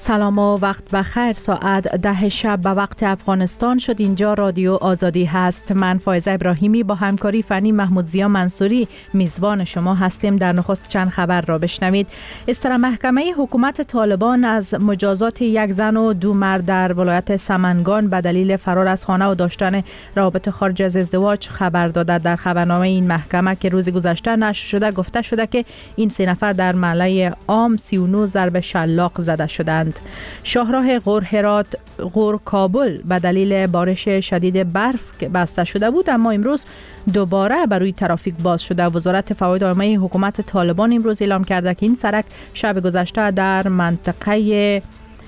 سلام و وقت بخیر. ساعت 10 شب به وقت افغانستان شد. اینجا رادیو آزادی هست. من فائزه ابراهیمی با همکاری فنی محمود زیا منصوری میزبان شما هستیم. در نخست چند خبر را بشنوید. اصدار محکمه حکومت طالبان از مجازات یک زن و دو مرد در ولایت سمنگان به دلیل فرار از خانه و داشتن روابط خارج از ازدواج خبر داده. در خبرنامه این محکمه که روز گذشته نشر شده گفته شده که این سه نفر در محله عام 39 ضرب شلاق زده شدند. شاهراه غور هرات غور کابل به دلیل بارش شدید برف بسته شده بود، اما امروز دوباره بر روی ترافیک باز شده. وزارت فواید عامه حکومت طالبان امروز اعلام کرده که این سرک شب گذشته در منطقه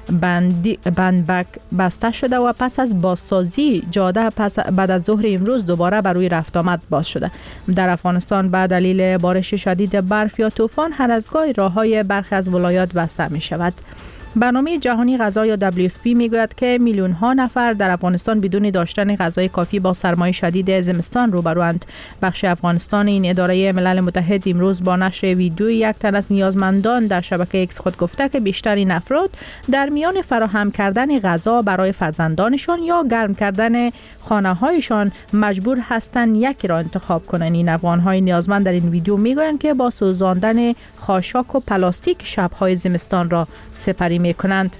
بندبک بسته شده و پس از بازسازی جاده بعد از ظهر امروز دوباره بر روی رفت آمد باز شده. در افغانستان به دلیل بارش شدید برف یا طوفان هر از گاهی راههای برخی از ولایات بسته می شود. برنامه جهانی غذا یا WFP میگوید که میلیون ها نفر در افغانستان بدون داشتن غذای کافی با سرمای شدید زمستان روبروند. بخش افغانستان این اداره ملل متحد امروز با نشر ویدیو یک تن از نیازمندان در شبکه ایکس خود گفته که بیشتر این افراد در میان فراهم کردن غذا برای فرزندانشان یا گرم کردن خانه هایشان مجبور هستند یکی را انتخاب کنند. این افغان های نیازمند در این ویدیو میگویند که با سوزاندن خاشاک و پلاستیک شب‌های زمستان را سپری می‌کنند.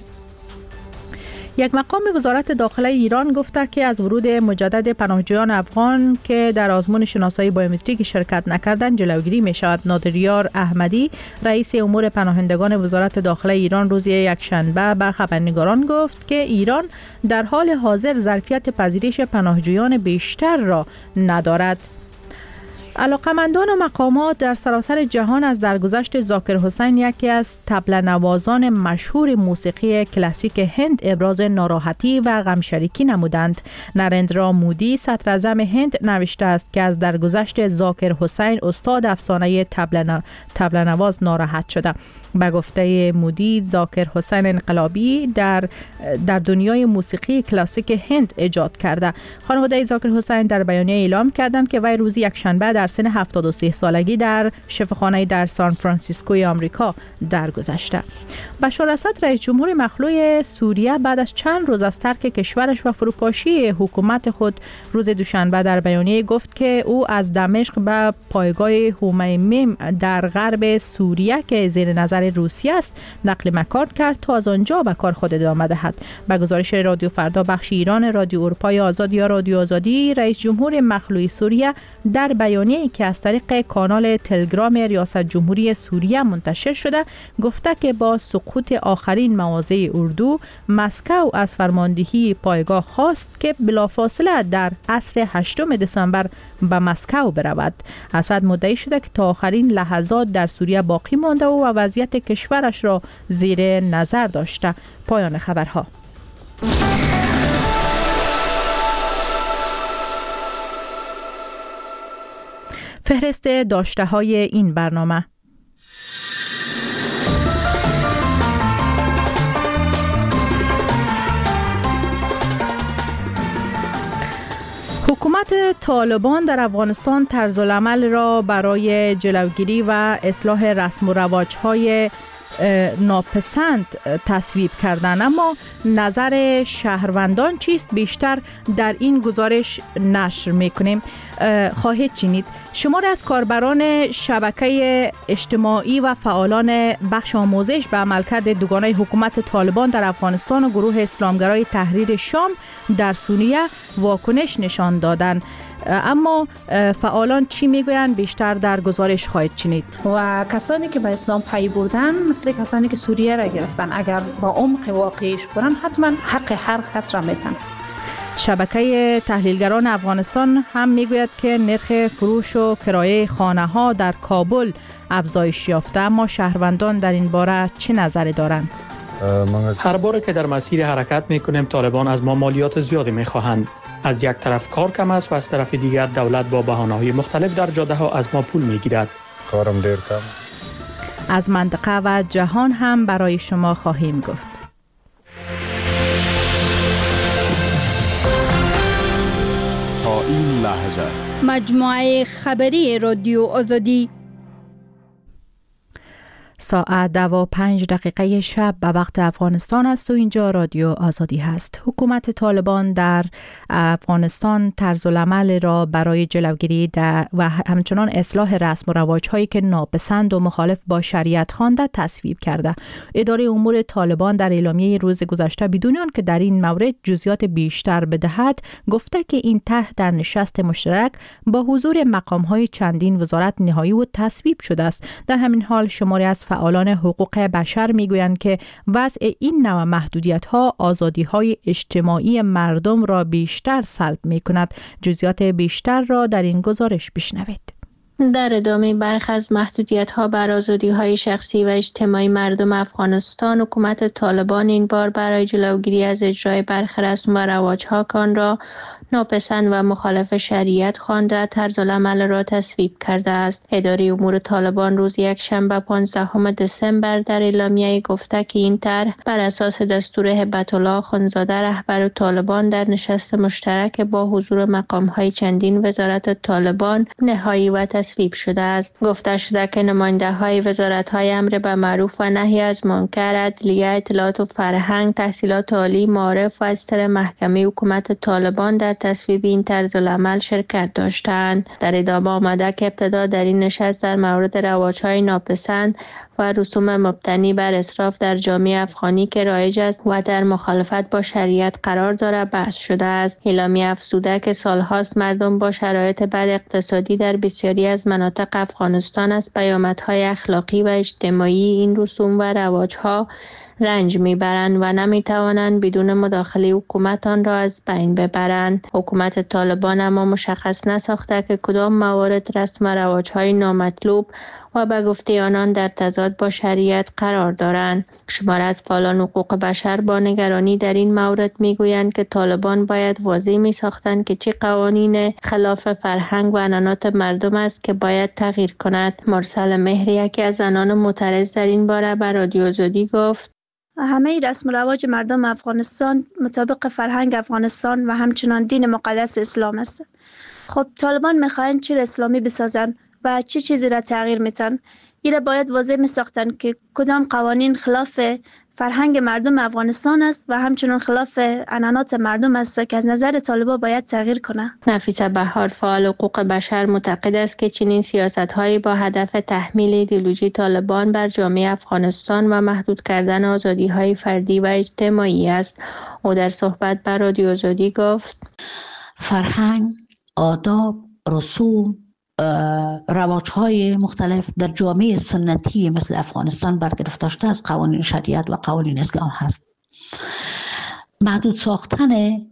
یک مقام وزارت داخله ایران گفته که از ورود مجدد پناهجویان افغان که در آزمون شناسایی بایومتریک شرکت نکردند جلوگیری می شود. نادریار احمدی رئیس امور پناهندگان وزارت داخله ایران روز یکشنبه به خبرنگاران گفت که ایران در حال حاضر ظرفیت پذیرش پناهجویان بیشتر را ندارد. علاقمندان و مقامات در سراسر جهان از درگذشت ذاکر حسین یکی از طبل نوازان مشهور موسیقی کلاسیک هند ابراز ناراحتی و غمشریکی نمودند. نریندرا مودی صدر اعظم هند نوشته است که از درگذشت ذاکر حسین استاد افسانه طبل نواز ناراحت شده. به گفته مودی ذاکر حسین انقلابی در دنیای موسیقی کلاسیک هند ایجاد کرده. خانواده ذاکر حسین در بیانیه اعلام کردند که وی روز یکشنبه در سن 73 سالگی در شفاخانه در سان فرانسیسکوی آمریکا درگذشته. بشار اسد رئیس جمهور مخلوع سوریه بعد از چند روز از ترک کشورش و فروپاشی حکومت خود روز دوشنبه در بیانیه گفت که او از دمشق به پایگاه هومیمیم در غرب سوریه که زیر نظر روسیه است نقل مکان کرد تا از آنجا به کار خود ادامه دهد. به گزارش رادیو فردا بخش ایران رادیو اروپای آزاد یا رادیو آزادی، رئیس جمهور مخلوع سوریه در بیانیه‌ای که از طریق کانال تلگرام ریاست جمهوری سوریه منتشر شده گفته که با سقوط آخرین مواضع اردو مسکو از فرماندهی پایگاه خواست که بلافاصله در عصر 8 دسامبر به مسکو برود. اسد مدعی شده که تا آخرین لحظات در سوریه باقی مانده و وضعیت کشورش را زیر نظر داشته. پایان خبرها. فهرست داشته های این برنامه. حکومت طالبان در افغانستان طرزالعمل را برای جلوگیری و اصلاح رسم و رواج‌های ناپسند تصویب کردن، اما نظر شهروندان چیست؟ بیشتر در این گزارش نشر میکنیم. خواهید شنید شماری از کاربران شبکه اجتماعی و فعالان بخش آموزش به عملکرد دوگانه حکومت طالبان در افغانستان و گروه اسلامگرای تحریر شام در سوریه واکنش نشان دادند. اما فعالان چی میگویند؟ بیشتر در گزارش خواهید شنید. و کسانی که به اسلام پی بردن مثل کسانی که سوریه را گرفتن اگر با عمق واقعیش برن حتما حق هر کس را میتن. شبکه تحلیلگران افغانستان هم میگوید که نرخ فروش و کرایه خانه ها در کابل افزایش یافته، اما شهروندان در این باره چه نظری دارند؟ هر بار که در مسیر حرکت میکنیم طالبان از ما مالیات زیادی میخواهند. از یک طرف کار کم است و از طرف دیگر دولت با بهانه‌های مختلف در جاده ها از ما پول میگیرد. کارم دیر کم. از منطقه و جهان هم برای شما خواهیم گفت. تا این لحظه مجموعه خبری رادیو آزادی ساعت 2:05 شب به وقت افغانستان است و اینجا رادیو آزادی هست. حکومت طالبان در افغانستان طرزالعمل را برای جلوگیری و همچنان اصلاح رسم و رواج‌هایی که ناپسند و مخالف با شریعت خوانده تصویب کرده. اداره امور طالبان در اعلامیه روز گذشته بدون آنکه در این مورد جزئیات بیشتر بدهد گفته که این طرح در نشست مشترک با حضور مقام‌های چندین وزارت نهایی و تصویب شده است. در همین حال شماری از فعالان حقوق بشر میگویند که وضع این نوع محدودیت‌ها آزادی‌های اجتماعی مردم را بیشتر سلب می‌کند. جزئیات بیشتر را در این گزارش بشنوید. در ادامه برخی از محدودیت‌ها بر آزادی‌های شخصی و اجتماعی مردم افغانستان، حکومت طالبان این بار برای جلوگیری از اجرای برخی رسم و رواج‌ها که آن را ناپسند و مخالف شریعت خوانده طرزالعمل را تصویب کرده است. اداره امور طالبان روز یکشنبه 15 دسامبر در اعلامیه گفته که این طرح بر اساس دستور هبت‌الله آخوندزاده رهبر طالبان در نشست مشترک با حضور مقام‌های چندین وزارت طالبان نهایی و تصویب شده است. گفته شده که نماینده‌های وزارت‌های امر به معروف و نهی از منکر، عدلیه، اطلاعات و فرهنگ، تحصیلات عالی، معارف و استر محکمه حکومت طالبان در تصویب این طرزالعمل شرکت داشتند. در ادامه آمده که ابتدا در این نشست در مورد رواج‌های ناپسند و رسوم مبتنی بر اسراف در جامعه افغانی که رایج است و در مخالفت با شریعت قرار دارد بحث شده است. اعلامیه افزوده که سالهاست مردم با شرایط بد اقتصادی در بسیاری از مناطق افغانستان از پیامدهای اخلاقی و اجتماعی این رسوم و رواج‌ها رنج میبرند و نمیتوانند بدون مداخله حکومت آن را از بین ببرند. حکومت طالبان اما مشخص نساخته که کدام موارد رسم و رواج‌های نامطلوب و به گفته آنان در تضاد با شریعت قرار دارند. شمار از فعالان حقوق بشر با نگرانی در این مورد میگویند که طالبان باید واضح میساختند که چه قوانین خلاف فرهنگ و عنعنات مردم است که باید تغییر کند. مرسل مهری یکی از زنان معترض در این باره به رادیو آزادی گفت: همه رسم و رواج مردم افغانستان مطابق فرهنگ افغانستان و همچنان دین مقدس اسلام است. خب طالبان میخواین چه اسلامی بسازن و چه چیزی را تغییر میتن؟ ایره باید واضح میساختن که کدام قوانین خلاف فرهنگ مردم افغانستان است و همچنان خلاف عنعنات مردم است که از نظر طالبان باید تغییر کنه. نفیسه بهار فعال حقوق بشر معتقد است که چنین سیاست‌هایی با هدف تحمیل ایدئولوژی طالبان بر جامعه افغانستان و محدود کردن آزادی‌های فردی و اجتماعی است. او در صحبت با رادیو آزادی گفت: فرهنگ، آداب، رسوم، رواج‌های مختلف در جامعه سنتی مثل افغانستان برگرفته شده از قوانین شریعت و قوانین اسلام هست. محدود ساختن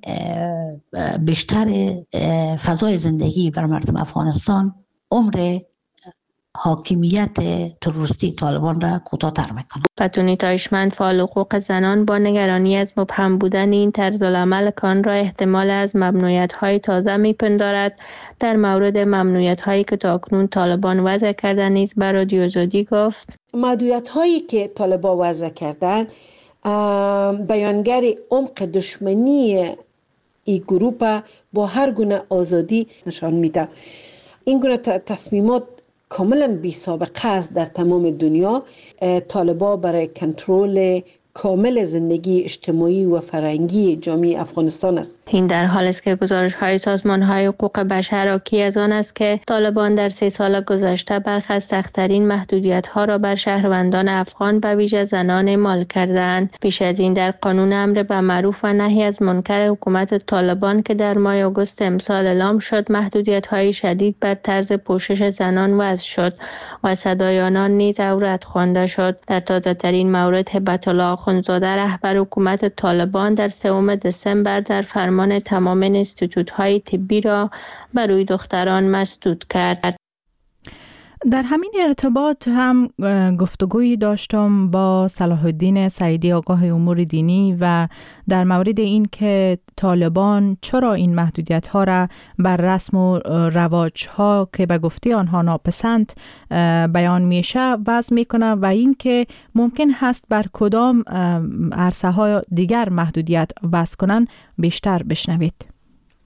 بیشتر فضای زندگی بر مردم افغانستان عمر حاکمیت تروریستی طالبان را کوتاه‌تر میکنه. فتونی تایشمند فعال حقوق زنان با نگرانی از مبهم بودن این طرزالعمل کان را احتمال از ممنوعیت‌های تازه میپندارد. در مورد ممنوعیت‌هایی که تاکنون طالبان وضع کرده نیز بر رادیو آزادی گفت: محدودیت‌هایی که طالبان وضع کردن بیانگر عمق دشمنی این گروه با هر گونه آزادی نشان میده. این گونه تصمیمات کاملا بی سابقه است در تمام دنیا. طالبان برای کنترل کامل زندگی اجتماعی و فرهنگی جامعه افغانستان است. این در حال است که گزارش‌های سازمان‌های حقوق بشر حاکی از آن است که طالبان در 3 سال گذشته برخی از سخت‌ترین محدودیت‌ها را بر شهروندان افغان به ویژه زنان اعمال کردند. پیش از این در قانون امر به معروف و نهی از منکر حکومت طالبان که در ماه آگوست امسال اعلام شد، محدودیت‌های شدید بر طرز پوشش زنان وضع شد و صدای آنان نیز عورت خوانده شد. در تازه‌ترین مورد هبت‌الله آخوندزاده رهبر حکومت طالبان در 3 دسامبر در فرمان تمام انستیتوت‌های طبی را بر روی دختران مسدود کرد. در همین ارتباط هم گفتگویی داشتم با صلاح الدین سعیدی آگاه امور دینی و در مورد این که طالبان چرا این محدودیت ها را بر رسم و رواج ها که به گفته آنها ناپسند بیان میشه وضع میکنه و این که ممکن هست بر کدام عرصه های دیگر محدودیت وضع کنن بیشتر بشنوید.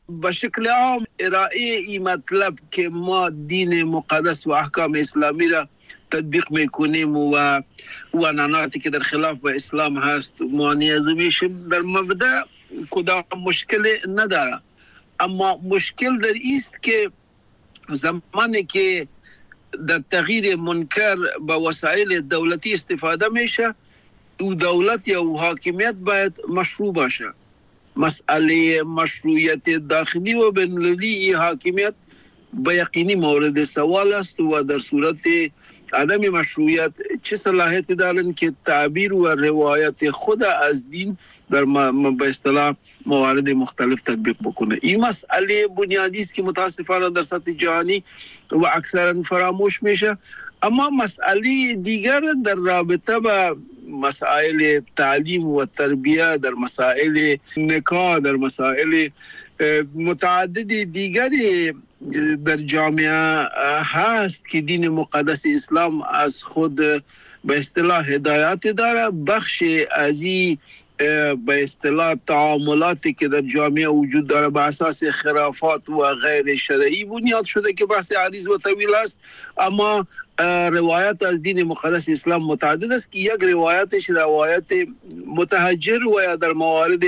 به شکل عام ارائه این مطلب که ما دین مقدس و احکام اسلامی را تطبیق میکنیم و عنعناتی که در خلاف با اسلام هست مانع میشیم، در مبدأ کدام مشکل نداره. اما مشکل در ایست که زمانی که در تغییر منکر با وسایل دولتی استفاده میشه، او دولت یا او حاکمیت باید مشروع باشه. مسئله مشروعیت داخلی و بین‌المللی حاکمیت به یقینی مورد سوال است و در صورت عدم مشروعیت چه صلاحیتی دارن که تعبیر و روایت خود از دین در به اصطلاح موارد مختلف تطبیق بکنه. این مسئله بنیادی است که متاسفانه در سطح جهانی و اکثرا فراموش میشه. اما مسئله دیگر در رابطه با مسائل تعلیم و تربیه، در مسائل نکاح، در مسائل متعدد دیگری در جامعه هست که دین مقدس اسلام از خود به اصطلاح هدایت داره. بخش از این به اصطلاح تعاملاتی که در جامعه وجود داره به اساس خرافات و غیر شرعی بنیاد شده که بحث عریض و طویل است. اما روایت از دین مقدس اسلام متعدد است که یک روایتش روایت متحجر و یا در موارد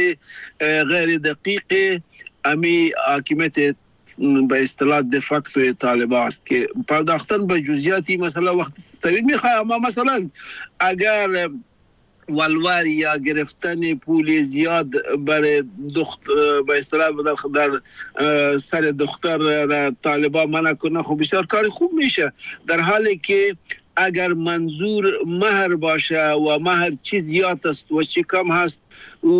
غیر دقیق امی حاکمیت به اصطلاح دفاکتو طالبان است که پرداختن به جزئیاتی مثلا وقت طویل میخواه. اما مثلا اگر ولور یا گرفتن پول زیاد برای به اصطلاح در سر دختر را طالبان منع کنه، خب بسیار کار خوب میشه، در حالی که اگر منظور مهر باشه و مهر چی زیاد است و چی کم هست و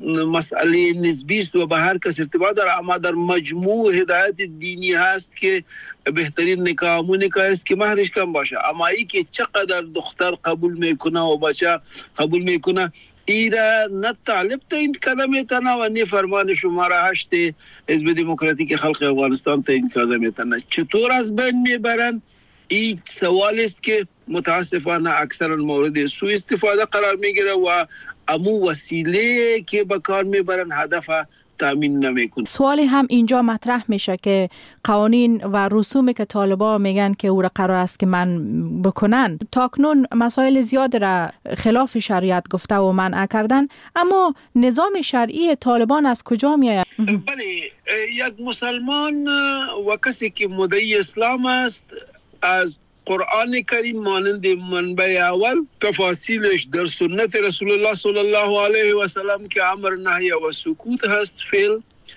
مسئله نسبی است و به هر کس ارتباط داره. اما در مجموع هدایت دینی هست که بهترین نکاح است که مهرش کم باشه. اما ای که چقدر دختر قبول میکنه و بچه قبول میکنه، ایرا نه طالب تا این قدم تنه و نه فرمان شماره 8 حزب دموکراتیک خلق افغانستان تا این قدم تنه. چطور از بین میبرن؟ این سوال است که متاسفانه اکثرا مورد سوء استفاده قرار میگیره و امو وسیله که به کار میبرن هدف تامین نمیکنه. سوالی هم اینجا مطرح میشه که قوانین و رسومی که طالبان میگن که او را قرار است که من بکنن، تاکنون مسائل زیاد را خلاف شریعت گفته و منع کردن، اما نظام شرعی طالبان از کجا میآید؟ بله، یک مسلمان و کسی که مدعی اسلام است از قرآن کریم مانند منبع اول، تفاصیلش در سنت رسول الله صلی الله علیه و سلم که امر نهی و سکوت هست فعل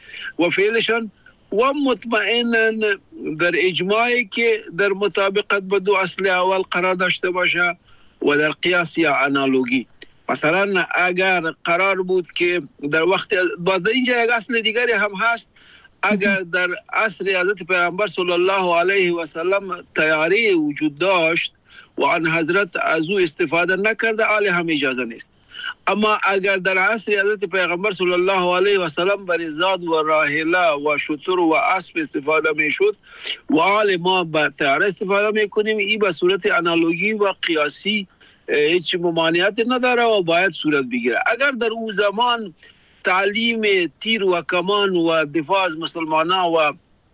و فعلشان، و مطمئنا در اجماعی که در مطابقت به دو اصل اول قرار داشته باشه و در قیاس یا انالوگی. مثلا اگر قرار بود که در وقت باز اینجا یک اصل دیگری هم هست، اگر در عصر حضرت پیامبر صلی الله علیه و سلم تیاری وجود داشت و آن حضرت از او استفاده نکرده، حال هم اجازه نیست. اما اگر در عصر حضرت پیامبر صلی الله علیه و سلم بر زاد و راحله و شتر و اسب استفاده میشد و حال ما با تیاری استفاده میکنیم، این به صورت انالوگی و قیاسی هیچ ممانعت نداره و باید صورت بگیره. اگر در اون زمان تعلیم تیر و کمان و دفاع از مسلمانان و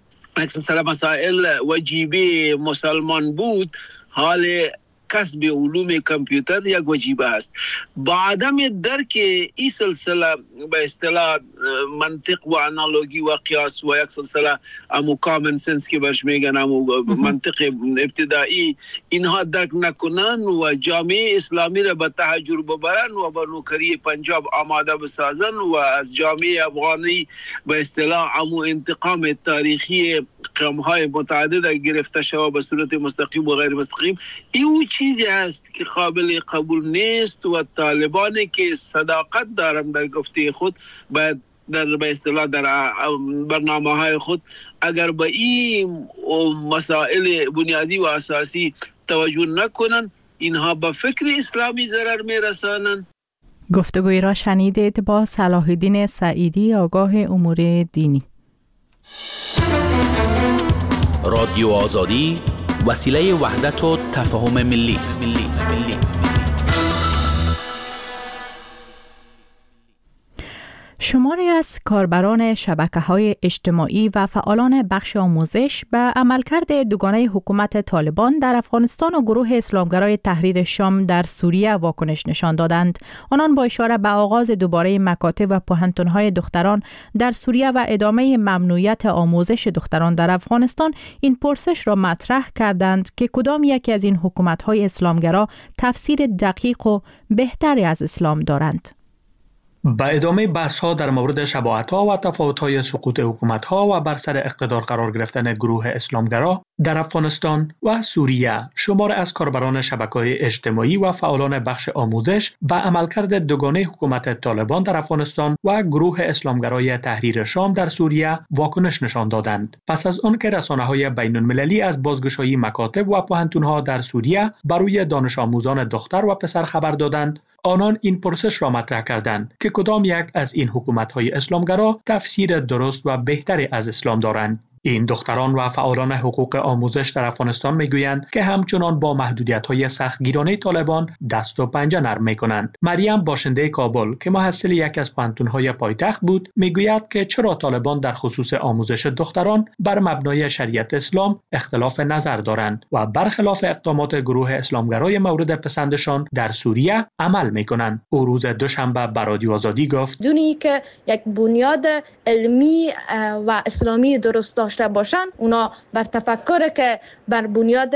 اکثر مسائل وجیبه مسلمان بود، حال کسب علوم کامپیوتر یک وجیبه است. با عدم درک این سلسله به اصطلاح منطق و انالوگی و قیاس و یک سلسله امو کامن سنس که برش میگن، امو منطق ابتدایی، اینها درک نکنن و جامعه اسلامی را به تحجر ببرن و به نوکری پنجاب آماده بسازن و از جامعه افغانی به اصطلاح امو انتقام تاریخی قوم‌های متعدد گرفته شود به صورت مستقیم و غیر مستقیم، این چیزی است که قابل قبول نیست و طالبانی که صداقت دارند در گفته خود باید در به اصطلاح در برنامه‌های خود اگر به این مسائل بنیادی و اساسی توجه نکنن، اینها به فکر اسلامی ضرر میرسانند. گفتگوی را شنیدید با صلاح الدین سعیدی، آگاه امور دینی. رادیو آزادی وسیله وحدت و تفاهم ملی است. شماری از کاربران شبکه‌های اجتماعی و فعالان بخش آموزش به عملکرد دوگانه حکومت طالبان در افغانستان و گروه اسلامگرای تحریر شام در سوریه واکنش نشان دادند. آنان با اشاره به آغاز دوباره مکاتب و پوهنتون‌های دختران در سوریه و ادامه ممنوعیت آموزش دختران در افغانستان این پرسش را مطرح کردند که کدام یکی از این حکومت‌های اسلامگرا تفسیر دقیق و بهتری از اسلام دارند. با ادامه بحث‌ها در مورد شباهت‌ها و تفاوت‌های سقوط حکومت‌ها و بر سر اقتدار قرار گرفتن گروه اسلامگرا در افغانستان و سوریه، شمار از کاربران شبکه‌های اجتماعی و فعالان بخش آموزش به عملکرد دوگانه حکومت طالبان در افغانستان و گروه اسلامگرای تحریر شام در سوریه واکنش نشان دادند. پس از آن که رسانه‌های بین‌المللی از بازگشایی مکاتب و پوهنتون‌ها در سوریه برای دانش آموزان دختر و پسر خبر دادند، آنان این پرسش را مطرح کردند که کدام یک از این حکومت‌های اسلامگرا تفسیر درست و بهتری از اسلام دارند. این دختران و فعالان حقوق آموزش در افغانستان میگویند که همچنان با محدودیت‌های سختگیرانه طالبان دست و پنجه نرم می‌کنند. مریم باشنده کابل که محصل یک از پوهنتون‌های پایتخت بود، میگوید که چرا طالبان در خصوص آموزش دختران بر مبنای شریعت اسلام اختلاف نظر دارند و برخلاف اقدامات گروه اسلامگرای مورد پسندشان در سوریه عمل می‌کنند. او روز دوشنبه به رادیو آزادی گفت: دونی که یک بنیاد علمی و اسلامی درست داشته باشن، اونا بر تفکر که بر بنیاد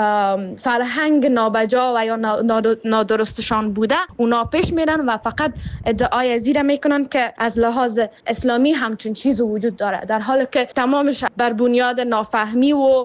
فرهنگ نابجا و یا نادرستشان بوده اونا پیش میرن و فقط ادعای زیر میکنن که از لحاظ اسلامی همچون چیز وجود داره، در حالی که تمامش بر بنیاد نافهمی و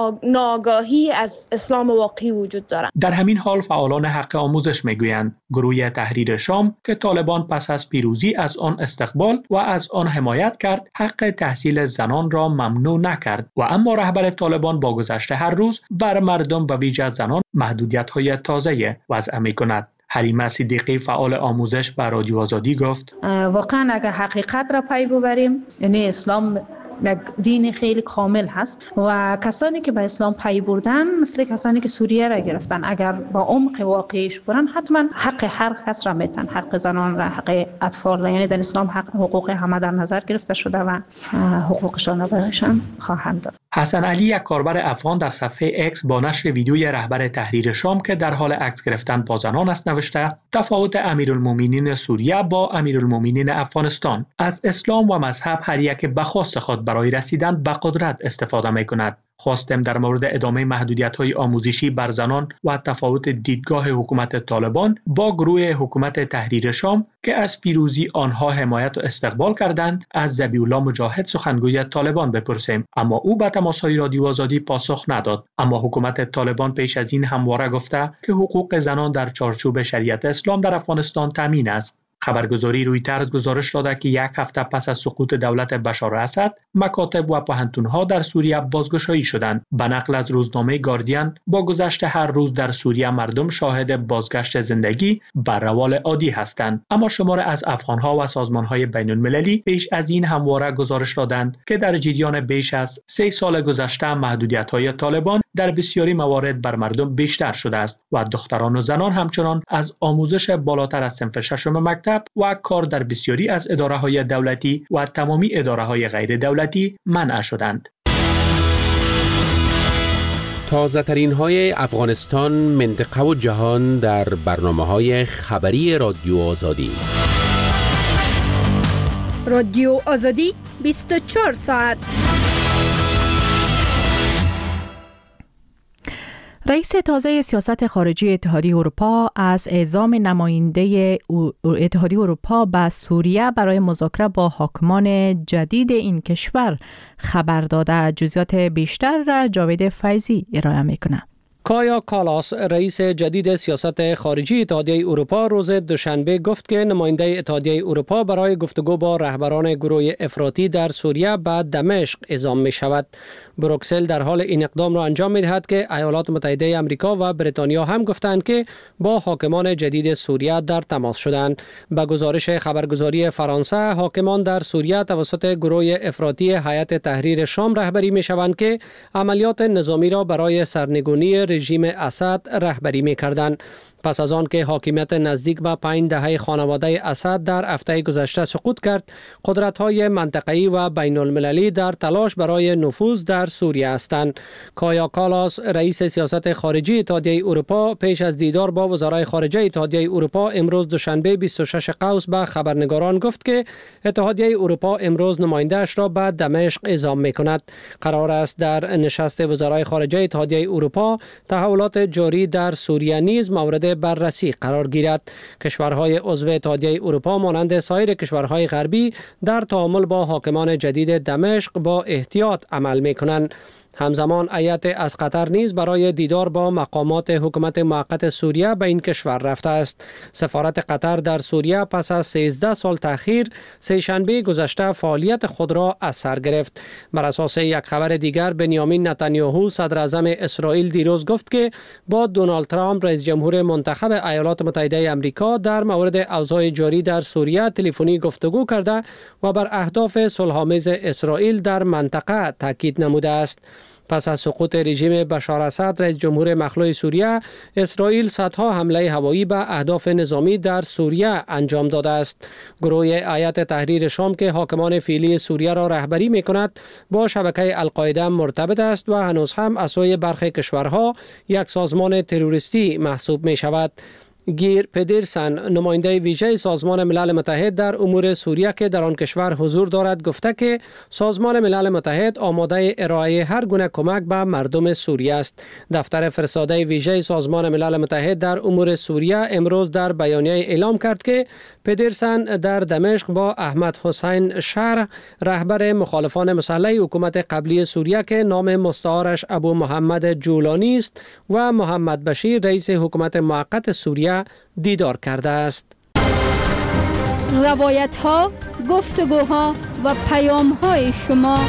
ناآگاهی از اسلام واقعی وجود داره. در همین حال فعالان حق آموزش میگویند گروه تحریر شام که طالبان پس از پیروزی از آن استقبال و از آن حمایت کرد، حق تحصیل زنان را ممنوع نکرد و اما رهبر طالبان با گذشت هر روز بر مردم به ویژه زنان محدودیت‌های تازه وضع می‌کند. حلیمه صدیقی فعال آموزش به رادیو آزادی گفت: واقعا اگر حقیقت را پی ببریم، یعنی اسلام یک دین خیلی کامل هست و کسانی که به اسلام پی بردن مثل کسانی که سوریه را گرفتن، اگر با عمق واقعیش برن حتما حق هر کس را میتن، حق زنان را، حق اطفال را، یعنی در اسلام حقوق همه در نظر گرفته شده و حقوقشان را برایشان خواهند داد. حسن علی، یک کاربر افغان، در صفحه اکس با نشر ویدیوی رهبر تحریر شام که در حال عکس گرفتن با زنان است نوشته: تفاوت امیرالمومنین سوریه با امیرالمومنین افغانستان، از اسلام و مذهب هر یک به خواست خود برای رسیدن به قدرت استفاده می‌کند. خواستم در مورد ادامه محدودیت‌های آموزشی بر زنان و تفاوت دیدگاه حکومت طالبان با گروه حکومت تحریر شام که از پیروزی آنها حمایت و استقبال کردند از ذبیح الله مجاهد، سخنگوی طالبان، بپرسیم، اما او به تماس‌های رادیو آزادی پاسخ نداد. اما حکومت طالبان پیش از این همواره گفته که حقوق زنان در چارچوب شریعت اسلام در افغانستان تامین است. خبرگزاری رویترز گزارش داده که یک هفته پس از سقوط دولت بشار اسد، مکاتب و پوهنتون‌ها در سوریه بازگشایی شدند. به نقل از روزنامه گاردین، با گذشت هر روز در سوریه مردم شاهد بازگشت زندگی بر روال عادی هستند. اما شمار از افغان‌ها و سازمان‌های بین‌المللی پیش از این همواره گزارش دادند که در جریان بیش از 3 سال گذشته محدودیت‌های طالبان در بسیاری موارد بر مردم بیشتر شده است و دختران و زنان همچنان از آموزش بالاتر از صنف ششم مکتب و کار در بسیاری از اداره‌های دولتی و تمامی اداره‌های غیر دولتی منع شدند. تازه‌ترین های افغانستان، منطقه و جهان در برنامه‌های خبری رادیو آزادی. رادیو آزادی 24 ساعت. رئیس تازه سیاست خارجی اتحادیه اروپا از اعزام نماینده اتحادیه اروپا به سوریه برای مذاکره با حاکمان جدید این کشور خبر داده. جزئیات بیشتر را جاوید فیضی ارائه میکنه. کایا کالاس، رئیس جدید سیاست خارجی اتحادیه اروپا، روز دوشنبه گفت که نماینده اتحادیه اروپا برای گفتگو با رهبران گروه افراطی در سوریه به دمشق اعزام می شود. بروکسل در حال این اقدام را انجام می دهد که ایالات متحده آمریکا و بریتانیا هم گفتند که با حاکمان جدید سوریه در تماس شدند. به گزارش خبرگزاری فرانسه، حاکمان در سوریه توسط گروه افراطی هیئت تحریر شام رهبری می شوند که عملیات نظامی را برای سرنگونی رژیم اسد رهبری می‌کردند. پس از آن که حاکمیت نزدیک به 5 دهه خانواده اسد در هفته گذشته سقوط کرد، قدرت‌های منطقه‌ای و بین‌المللی در تلاش برای نفوذ در سوریه هستند. کایا کالاس، رئیس سیاست خارجی اتحادیه اروپا، پیش از دیدار با وزرای خارجه اتحادیه اروپا امروز دوشنبه 26 قوس به خبرنگاران گفت که اتحادیه اروپا امروز نماینده‌اش را به دمشق اعزام می‌کند. قرار است در نشست وزرای خارجه اتحادیه اروپا تحولات جاری در سوریه نیز مورد بررسی قرار گیرد. کشورهای عضو اتحادیه اروپا مانند سایر کشورهای غربی در تعامل با حاکمان جدید دمشق با احتیاط عمل می‌کنند. همزمان هیئت از قطر نیز برای دیدار با مقامات حکومت موقت سوریه به این کشور رفته است. سفارت قطر در سوریه پس از 13 سال تأخیر سه‌شنبه گذشته فعالیت خود را از سر گرفت. بر اساس یک خبر دیگر، بنیامین نتانیاهو صدر اعظم اسرائیل دیروز گفت که با دونالد ترامپ رئیس جمهور منتخب ایالات متحده آمریکا در مورد اوضاع جاری در سوریه تلفنی گفتگو کرده و بر اهداف صلح‌آمیز اسرائیل در منطقه تاکید نموده است. پس از سقوط رژیم بشار اسد رئیس جمهور مخلوع سوریه، اسرائیل صدها حمله هوایی به اهداف نظامی در سوریه انجام داده است. گروه هیئت تحریر شام که حاکمان فعلی سوریه را رهبری می‌کند، با شبکه القاعده مرتبط است و هنوز هم از سوی برخی کشورها یک سازمان تروریستی محسوب می‌شود. گیر پدرسن، نماینده ویژه سازمان ملل متحد در امور سوریه که در آن کشور حضور دارد، گفته که سازمان ملل متحد آماده ارائه هر گونه کمک به مردم سوریه است. دفتر فرستاده ویژه سازمان ملل متحد در امور سوریه امروز در بیانیه اعلام کرد که پدرسن در دمشق با احمد حسین شرح، رهبر مخالفان مسلح حکومت قبلی سوریه که نام مستعارش ابو محمد جولانی است، و محمد بشیر رئیس حکومت موقت سوریه دیدار کرده است. روایت ها، گفتگوها و پیام های شما.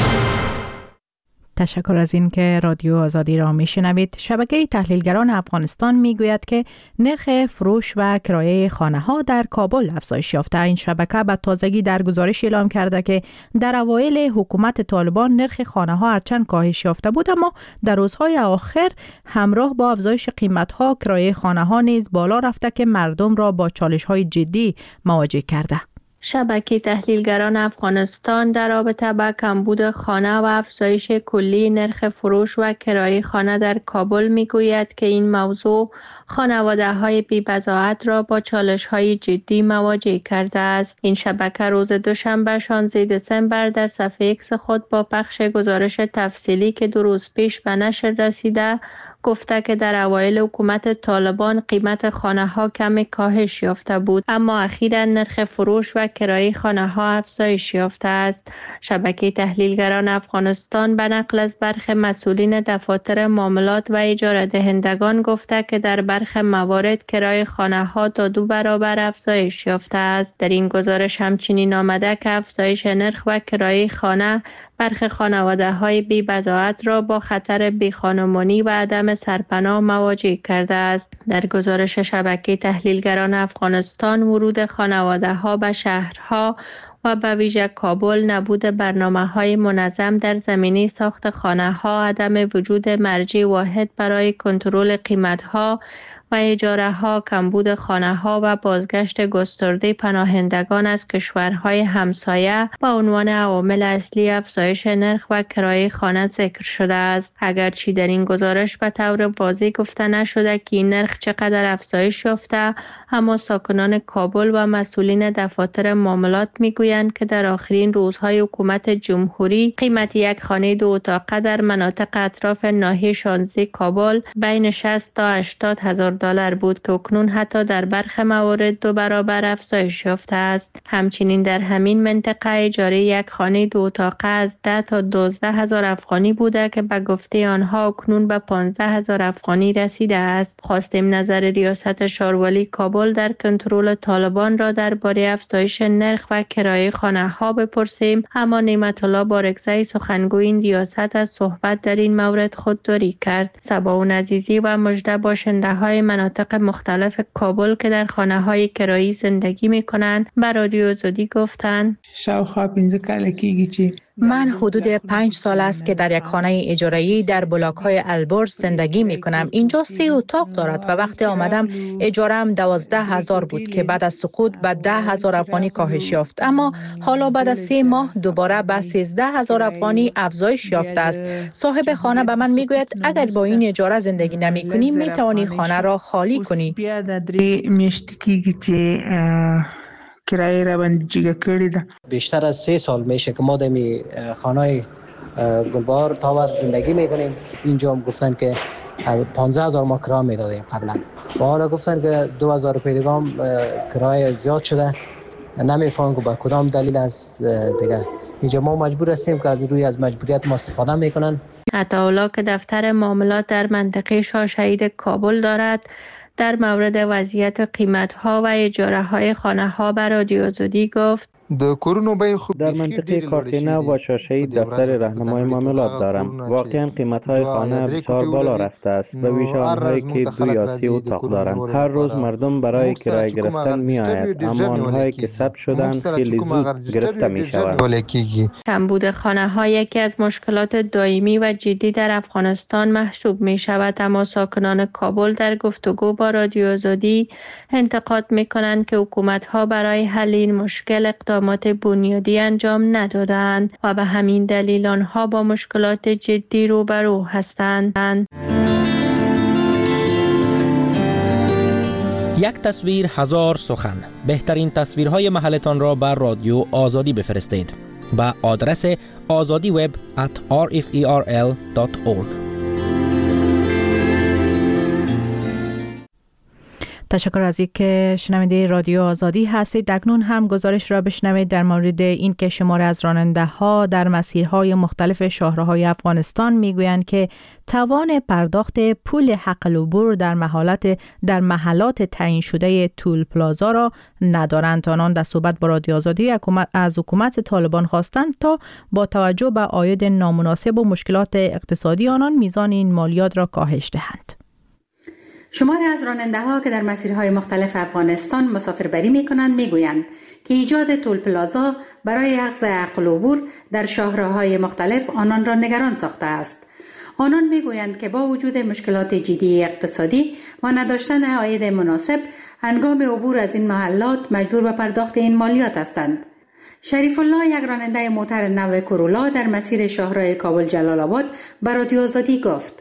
تشکر از این که رادیو آزادی را میشنوید. شبکه تحلیلگران افغانستان میگوید که نرخ فروش و کرایه خانه ها در کابل افزایش یافته. این شبکه به تازگی در گزارش اعلام کرده که در اوایل حکومت طالبان نرخ خانه ها هرچند کاهش یافته بود، اما در روزهای آخر همراه با افزایش قیمت ها کرایه خانه ها نیز بالا رفته که مردم را با چالش های جدی مواجه کرده. شبکه تحلیلگران افغانستان در رابطه با کمبود خانه و افزایش کلی نرخ فروش و کرایه خانه در کابل میگوید که این موضوع خانواده‌های بی‌بضاعت را با چالش‌های جدی مواجه کرده است. این شبکه روز دوشنبه 16 دسامبر در صفحه ایکس خود با پخش گزارش تفصیلی که 2 روز پیش به نشر رسیده گفته که در اوایل حکومت طالبان قیمت خانه‌ها کمی کاهش یافته بود، اما اخیراً نرخ فروش و کرایه خانه‌ها افزایش یافته است. شبکه تحلیلگران افغانستان به نقل از برخی مسئولین دفاتر معاملات و اجاره دهندگان گفته که در برخی موارد کرایه خانه‌ها تا 2 برابر افزایش یافته است. در این گزارش همچنین آمده که افزایش نرخ و کرایه خانه برخی خانواده‌های بی‌بضاعت را با خطر بی‌خانمانی و عدم سرپناه مواجه کرده است. در گزارش شبکه تحلیلگران افغانستان، ورود خانواده‌ها به شهرها و به ویژه کابل، نبود برنامه‌های منظم در زمینه ساخت خانه‌ها، عدم وجود مرجع واحد برای کنترل قیمت‌ها و اجاره ها، کمبود خانه ها و بازگشت گسترده پناهندگان از کشورهای همسایه به عنوان عوامل اصلی افزایش نرخ و کرایه خانه ذکر شده است. اگرچه در این گزارش به طور واضح گفته نشده که این نرخ چقدر افزایش یافته، اما ساکنان کابل و مسئولین دفاتر معاملات میگویند که در آخرین روزهای حکومت جمهوری قیمت یک خانه 2 اتاقه در مناطق اطراف ناحیه 16 کابل بین 60 تا 80 هزار دلار بود که اکنون حتی در برخی موارد 2 برابر افزایش یافته است. همچنین در همین منطقه اجاره یک خانه 2 اتاقه از 10 تا 12 هزار افغانی بوده که به گفته آنها اکنون به 15 هزار افغانی رسیده است. خواستیم نظر ریاست شاروالی کابل در کنترل طالبان را درباره افزایش نرخ و کرایه خانه ها بپرسیم، اما نعمت الله بارکزئی سخنگوی این ریاست از صحبت در این مورد خودداری کرد. صباح عزیزی و مژده باشنده های مناطق مختلف کابل که در خانه های کرایی زندگی می کنند به رادیو آزادی گفتند شاوخوا 15 کاله کېږي چې من حدود 5 سال است که در یک خانه اجاره‌ای در بلاک‌های البرز زندگی می‌کنم. اینجا 3 اتاق دارد و وقتی آمدم اجاره‌ام 12,000 بود که بعد از سقوط به 10,000 افغانی کاهش یافت. اما حالا بعد از 3 ماه دوباره به 13,000 افغانی افزایش یافته است. صاحب خانه به من میگوید اگر با این اجاره زندگی نمی‌کنی می‌توانی خانه را خالی کنی. کرایه را باندې جګه کړې ده. بیشتر از 3 سال میشه که ما در خانه گلبار تاور زندگی میکنیم. اینجا هم گفتن که 15,000 ما کرایه میدادیم قبلا و حالا گفتن که 2,000 روپیه دیگه هم کرایه زیاد شده. نمیفهمم که با کدام دلیل است دیگه. اینجا ما مجبور هستیم که از مجبوریت ما استفاده میکنن. عطاالله که دفتر معاملات در منطقه شاه شهید کابل دارد در مورد وضعیت قیمت‌ها و اجاره‌های خانه‌ها به رادیو آزادی گفت در منطقه کارتینا و شاه شهید دفتر راهنمای معاملات دارم. واقعا قیمت‌های خانه بسیار بالا رفته است به ویژه آنهایی که 2 یا 3 اتاق دارند. هر روز مردم برای کرایه گرفتن می‌آیند، اما آنهایی که ثبت شدند خیلی زود گرفته می‌شوند. کمبود خانه‌ها یکی از مشکلات دائمی و جدی در افغانستان محسوب می‌شود، اما ساکنان کابل در گفتگو با رادیو آزادی انتقاد می‌کنند که حکومت‌ها برای حل این مشکل اقدامات بنیادی انجام ندادند و به همین دلیل آنها با مشکلات جدی روبرو هستند. یک تصویر هزار سخن. بهترین تصویرهای محلتان را بر رادیو آزادی بفرستید به آدرس azadiweb@rferl.org. تشکر از اینکه شنونده رادیو آزادی هستید. اکنون هم گزارش را بشنوید در مورد اینکه شمار از راننده‌ها در مسیرهای مختلف شاهراهای افغانستان میگویند که توان پرداخت پول حق العبور در محلات تعیین شده تول پلازا را ندارند. آنان در صحبت با رادیو آزادی از حکومت طالبان خواستند تا با توجه به عاید نامناسب و مشکلات اقتصادی آنان میزان این مالیات را کاهش دهند. شماری از راننده‌ها که در مسیرهای مختلف افغانستان مسافربری می‌کنند می‌گویند که ایجاد تول پلازا برای اخذ حق العبور در شاهراهای مختلف آنان را نگران ساخته است. آنان می‌گویند که با وجود مشکلات جدی اقتصادی و نداشتن عاید مناسب هنگام عبور از این محلات مجبور به پرداخت این مالیات هستند. شریف الله، یک راننده موتر نو کورولا در مسیر شاهراه کابل جلال آباد، به رادیو آزادی گفت: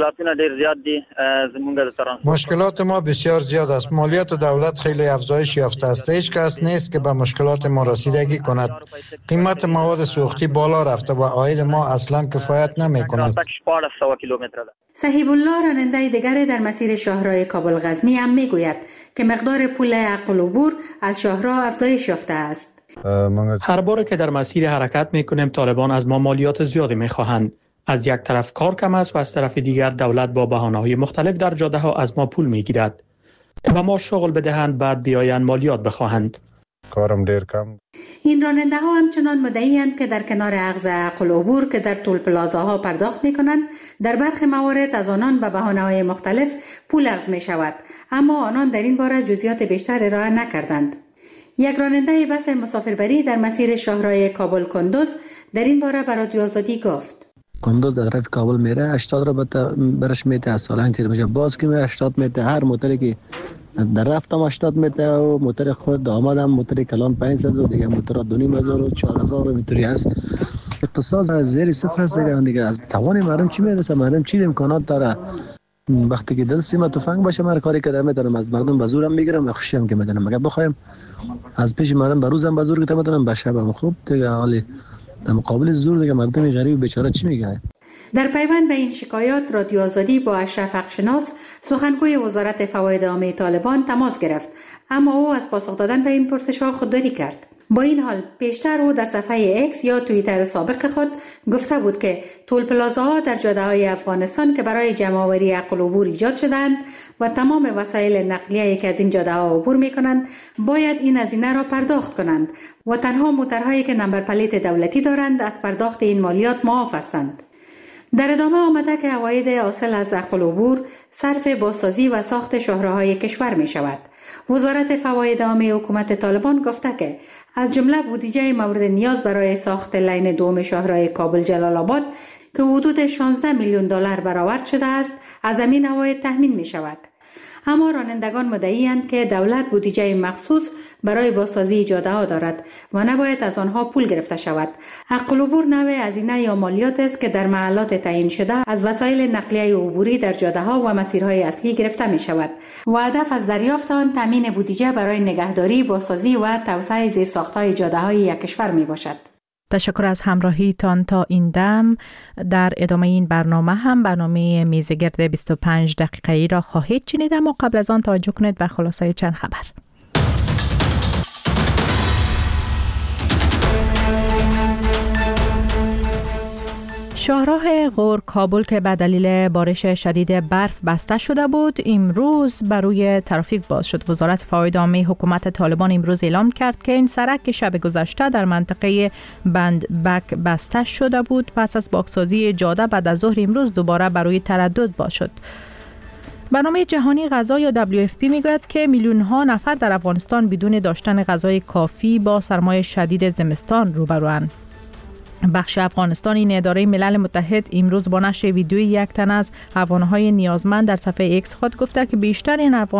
مشکلات ما بسیار زیاد است. مالیات دولت خیلی افزایش یافته است. هیچ کس نیست که به مشکلات ما رسیدگی کند. قیمت مواد سوختی بالا رفته و عاید ما اصلا کفایت نمی کند. صحیب الله، راننده دیگر در مسیر شاهراه کابل غزنی، هم میگوید که مقدار پول حق العبور از شاهراه افزایش یافته است. هر بار که در مسیر حرکت میکنیم طالبان از ما مالیات زیادی میخواهند. از یک طرف کار کم است و از طرف دیگر دولت با بهانه‌های مختلف در جاده ها از ما پول میگیرد و ما شغل بدهند بعد بیایند مالیات بخواهند. کارم دیر کم. این راننده ها همچنان مدعی‌اند که در کنار اخذ حق العبور که در تول پلازاها پرداخت میکنند، در برخی موارد از آنان به بهانه‌های مختلف پول اخذ می شود، اما آنان در این باره جزئیات بیشتر ارائه نکردند. یک راننده بس مسافربری در مسیر شاهراه کابل کندوز در این باره به رادیو آزادی گفت: کندوز در طرف کابل میره 80 رو برش میده، از سالان تیر میشه، باز که میره 80 میده. هر موتری که در رفتم 80 میده و موتر خود آمدم موتر کلان 500 و دیگه موتر 2500 و 4000 میتری هست. اقتصاد زیر صفر است دیگه. از توان مردم چی میرسه؟ مردم چی امکانات داره؟ وقتی که دل سیما تفنگ باشه من کاری که میتونم از مردم به زورم میگیرم و خوشیم که میدونم. مگه بخوایم از پیش مردم به روزم به زور که میتونم به شبم خوب دیگه. حالی در مقابل زور دیگه مردم غریب بیچاره چی میگه؟ در پیوند به این شکایات رادیو آزادی با اشرف حقشناس، سخنگوی وزارت فواید عامه طالبان، تماس گرفت، اما او از پاسخ دادن به این پرسش‌ها خودداری کرد. با این حال پیشتر او در صفحه اکس یا توییتر سابق خود گفته بود که تول پلازاها در جاده‌های افغانستان که برای جمع‌آوری حق العبور ایجاد شدند و تمام وسایل نقلیه‌ای که از این جاده‌ها عبور می‌کنند باید این هزینه را پرداخت کنند و تنها موترهایی که نمبر پلیت دولتی دارند از پرداخت این مالیات معاف هستند. در ادامه آمده که عواید حاصل از عقل عبور صرف بازسازی و ساخت شاهراهای کشور می شود. وزارت فواید عامه حکومت طالبان گفته که از جمله بودجه مورد نیاز برای ساخت لین دوم شاهراه کابل جلال آباد که حدود 16 میلیون دلار برآورد شده است از همین عواید تامین می شود. اما رانندگان مدعی‌اند که دولت بودجه مخصوص برای بازسازی جاده ها دارد و نباید از آنها پول گرفته شود. عقل عبور نوع هزینه یا مالیات است که در محلات تعیین شده از وسایل نقلیه عبوری در جاده ها و مسیرهای اصلی گرفته می شود و هدف از دریافت آن تامین بودجه برای نگهداری، بازسازی و توسعه زیرساخت‌های جاده های یک کشور می باشد. تشکر از همراهیتان تا این دم. در ادامه این برنامه هم برنامه میزگرد 25 دقیقه‌ای را خواهید شنید، اما قبل از آن توجه کنید به خلاصه چند خبر. شاهراه غور کابل که به دلیل بارش شدید برف بسته شده بود امروز بر روی ترافیک باز شد. وزارت فواید عامه حکومت طالبان امروز اعلام کرد که این سرک که شب گذشته در منطقه بندبک بسته شده بود پس از پاکسازی جاده بعد از ظهر امروز دوباره بر روی تردد باز شد. برنامه جهانی غذا یا WFP میگوید که میلیون ها نفر در افغانستان بدون داشتن غذای کافی با سرمای شدید زمستان روبروند. بخش افغانستانی اداره ملل متحد امروز با نشر ویدیوی یک تن از افغان‌های نیازمند در صفحه ایکس خود گفته که بیشتر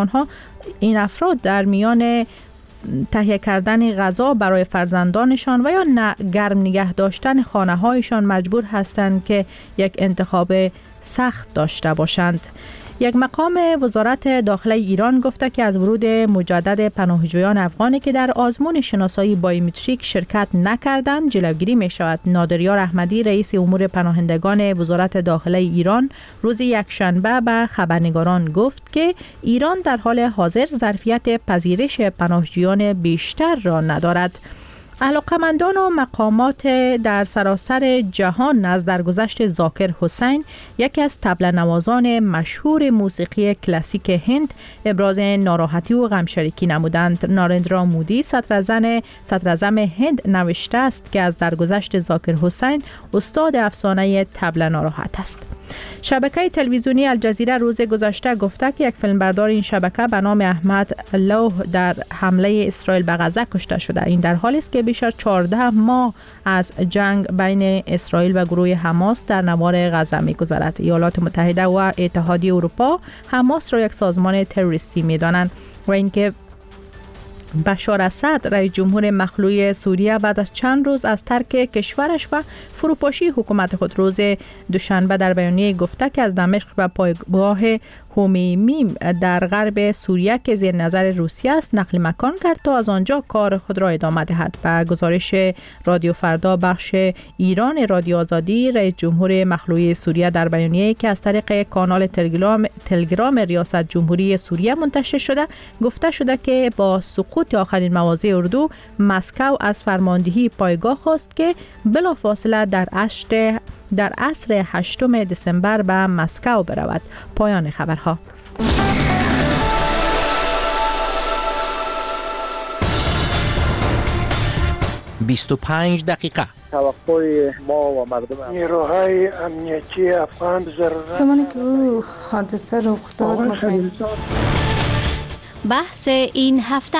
این افراد در میان تهیه کردن غذا برای فرزندانشان و یا گرم نگه داشتن خانه‌هایشان مجبور هستند که یک انتخاب سخت داشته باشند. یک مقام وزارت داخله ایران گفته که از ورود مجدد پناهجویان افغانی که در آزمون شناسایی بایومتریک شرکت نکردند جلوگیری می شود. نادریار احمدی رئیس امور پناهندگان وزارت داخله ایران روز یکشنبه به خبرنگاران گفت که ایران در حال حاضر ظرفیت پذیرش پناهجویان بیشتر را ندارد. علاقمندان و مقامات در سراسر جهان نزد درگذشت ذاکر حسین یکی از طبل نوازان مشهور موسیقی کلاسیک هند ابراز ناراحتی و غمشریکی نمودند. نارندرا مودی صدراعظم هند نوشته است که از درگذشت ذاکر حسین استاد افسانه طبل ناراحت است. شبکه تلویزیونی الجزیره روز گذشته گفته که یک فیلمبردار این شبکه به نام احمد لوح در حمله اسرائیل به غزه کشته شده. این در حالی است که بیش از 14 ماه از جنگ بین اسرائیل و گروه حماس در نوار غزه می‌گذرد. ایالات متحده و اتحادیه اروپا حماس را یک سازمان تروریستی می‌دانند و اینکه بشار اسد رئیس جمهور مخلوع سوریه بعد از چند روز از ترک کشورش و فروپاشی حکومت خود روز دوشنبه در بیانیه گفته که از دمشق و پایگاه هومیمیم در غرب سوریه که زیر نظر روسیه است نقل مکان کرد تا از آنجا کار خود را ادامه دهد. به گزارش رادیو فردا بخش ایران رادیو آزادی رئیس جمهور مخلوع سوریه در بیانیه‌ای که از طریق کانال تلگرام ریاست جمهوری سوریه منتشر شده گفته شده که با سقوط آخرین مواضع اردو مسکو از فرماندهی پایگاه خواست که بلافاصله در عصر 8 دسامبر به مسکو برود. پایان خبرها. «25 دقیقه» توقع ما و مردم نیروهای امنیتی افغان زمانی که او حادثه رخ داد بحث این هفته.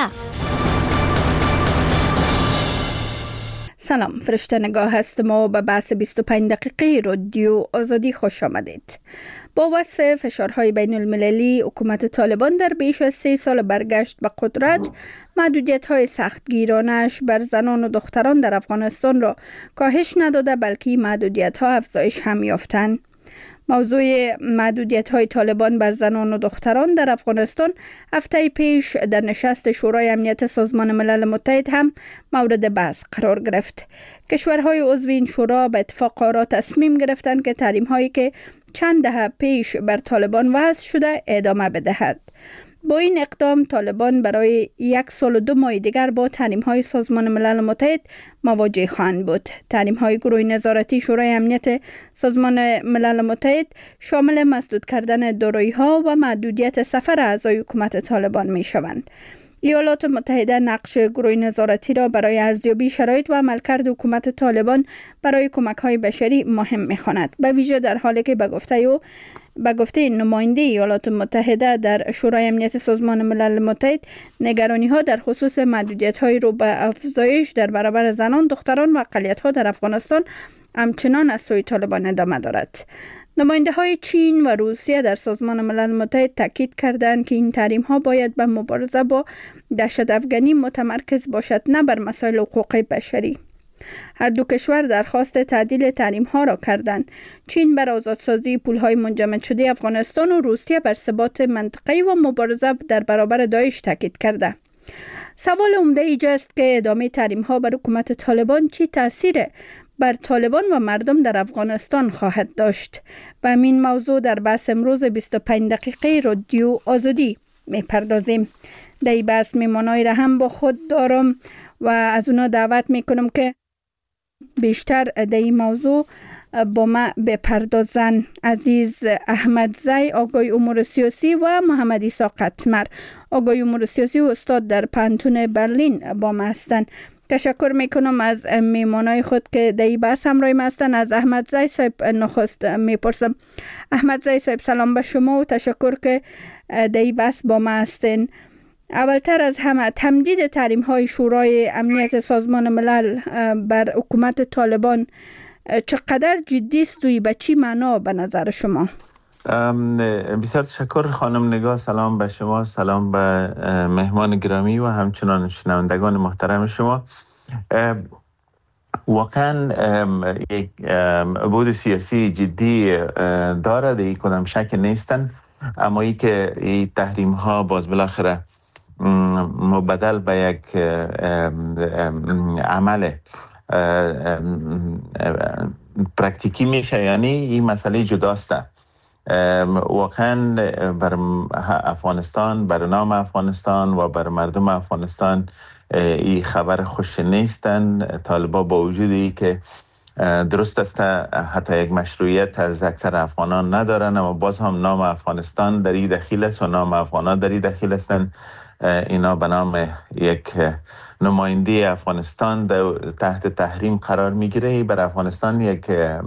سلام، فرشته نگاه هستم و به بحث 25 دقیقه رادیو آزادی خوش آمدید. با وصف فشارهای بین المللی حکومت طالبان در بیش از 3 سال برگشت به قدرت محدودیت‌های سختگیرانش بر زنان و دختران در افغانستان را کاهش نداده بلکه محدودیت‌ها افزایش هم یافتند. موضوع محدودیت‌های طالبان بر زنان و دختران در افغانستان هفته پیش در نشست شورای امنیت سازمان ملل متحد هم مورد بحث قرار گرفت. کشورهای عضو این شورا به اتفاق آرا تصمیم گرفتند که تحریم‌هایی که چند دهه پیش بر طالبان وضع شده ادامه بدهد. با این اقدام طالبان برای 1 سال و 2 ماه دیگر با تحریم‌های سازمان ملل متحد مواجه خواهند بود. تحریم‌های گروه نظارتی شورای امنیت سازمان ملل متحد شامل مسدود کردن دارایی‌ها و محدودیت سفر اعضای حکومت طالبان می‌شوند. ایالات متحده نقش گروه نظارتی را برای ارزیابی شرایط و عملکرد حکومت طالبان برای کمک‌های بشری مهم می‌خواند، به ویژه در حالی که به گفته نماینده ایالات متحده در شورای امنیت سازمان ملل متحد، نگرانی‌ها در خصوص محدودیت‌های رو به افزایش در برابر زنان، دختران و اقلیت‌ها در افغانستان همچنان از سوی طالبان ادامه دارد. نماینده‌های چین و روسیه در سازمان ملل متحد تاکید کردند که این تحریم‌ها باید به مبارزه با دهشت‌افکنی متمرکز باشد، نه بر مسائل حقوق بشری. هر دو کشور درخواست تعدیل تحریم‌ها را کردند. چین بر آزادسازی پول‌های منجمد شده افغانستان و روسیه بر ثبات منطقه‌ای و مبارزه در برابر داعش تاکید کرده. سوال عمده اینجاست که ادامه تحریم‌ها بر حکومت طالبان چه تأثیر بر طالبان و مردم در افغانستان خواهد داشت. به این موضوع در بحث امروز 25 دقیقه رادیو آزادی میپردازیم. در این بحث میمانای را هم با خود دارم و از اونا دعوت میکنم که بیشتر در این موضوع با ما بپردازن. عزیز احمد زی، آگای امور سیاسی، و محمد عیسی قطمر، آگای امور سیاسی و استاد در پانتون برلین با ما هستند. تشکر میکنم از میمانای خود که در این بحث همراه ما هستند. از احمد زی صاحب نخست میپرسم. احمد زی صاحب، سلام به شما و تشکر که در این بحث با ما هستین. اولتر از همه، تمدید تحریم‌های شورای امنیت سازمان ملل بر حکومت طالبان چقدر جدی است و به چی معنا به نظر شما؟ بسیار تشکر خانم نگاه. سلام به شما، سلام به مهمان گرامی و همچنان شنوندگان محترم شما. واقعا یک بود سیاسی جدی دارد، این کدام شک نیستن، اما ای که این تحریم ها باز بالاخره مبدل به یک عمل پرکتیکی میشه، یعنی این مسئله جداست. واقعا بر افغانستان، بر نام افغانستان و بر مردم افغانستان این خبر خوش نیستن. طالبا با وجودی که درست است حتی یک مشروعیت از اکثر افغانان ندارن، اما باز هم نام افغانستان در این دخیل است و نام افغانان در این دخیل هستند. اینا به نام یک نماینده افغانستان تحت تحریم قرار میگیره. بر افغانستان یک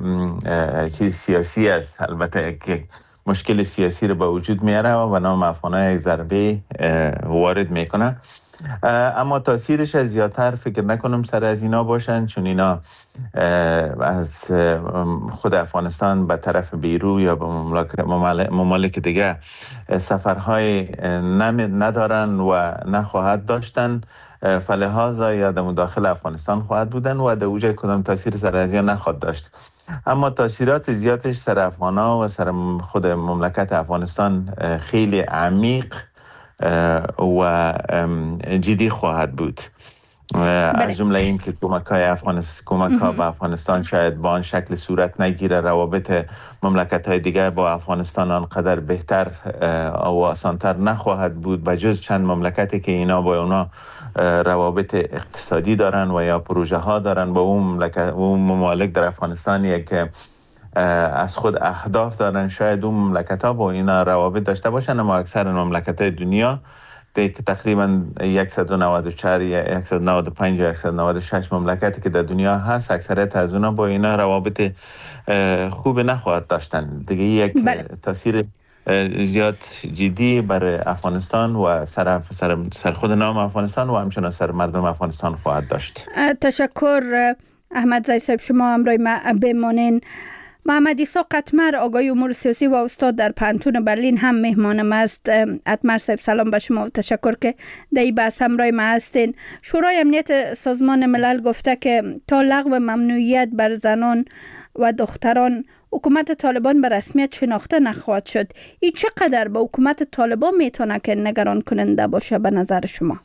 چیز سیاسی است، البته یک مشکل سیاسی رو به وجود میاره و نام افغانان یک ضربه وارد میکنه. اما تاثیرش از زیادتر فکر نکنم سر از اینا باشن، چون اینا از خود افغانستان به طرف بیرو یا به ممالک دیگه سفرهای ندارن و نخواهد داشتن، فلهذا یا در داخل افغانستان خواهد بودن و در اوجه کدام تاثیر سر از اینا نخواهد داشت. اما تاثیرات زیادش سر افغانا و سر خود مملکت افغانستان خیلی عمیق و جدی خواهد بود. از جمله این که کمک ها به افغانستان شاید با آن شکل صورت نگیره، روابط مملکت های دیگر با افغانستان آنقدر بهتر و آسانتر نخواهد بود، بجز چند مملکتی که اینا با اونا روابط اقتصادی دارن و یا پروژه ها دارن. با اون ممالک در افغانستان یک از خود اهداف دارن، شاید اون مملکت ها با اینا روابط داشته باشن، اما اکثر مملکت های دنیا که تقریبا 194 یا 195 یا 196 مملکتی که در دنیا هست، اکثریت از اونا با اینا روابط خوب نخواهد داشتن دیگه. یک تاثیر زیاد جدی برای افغانستان و سر خود نام افغانستان و همچنان سر مردم افغانستان خواهد داشت. تشکر احمد زی صاحب، شما همراه ما بمانین. محمد عیسی قطمر، آگای امور سیاسی و استاد در پانتون برلین هم مهمانم است. قطمر صاحب، سلام به شما و تشکر که در این بحث همراه ما هستین. شورای امنیت سازمان ملل گفته که تا لغو ممنوعیت بر زنان و دختران حکومت طالبان به رسمیت شناخته نخواهد شد. این چقدر به حکومت طالبان میتونه که نگران کننده باشه به نظر شما؟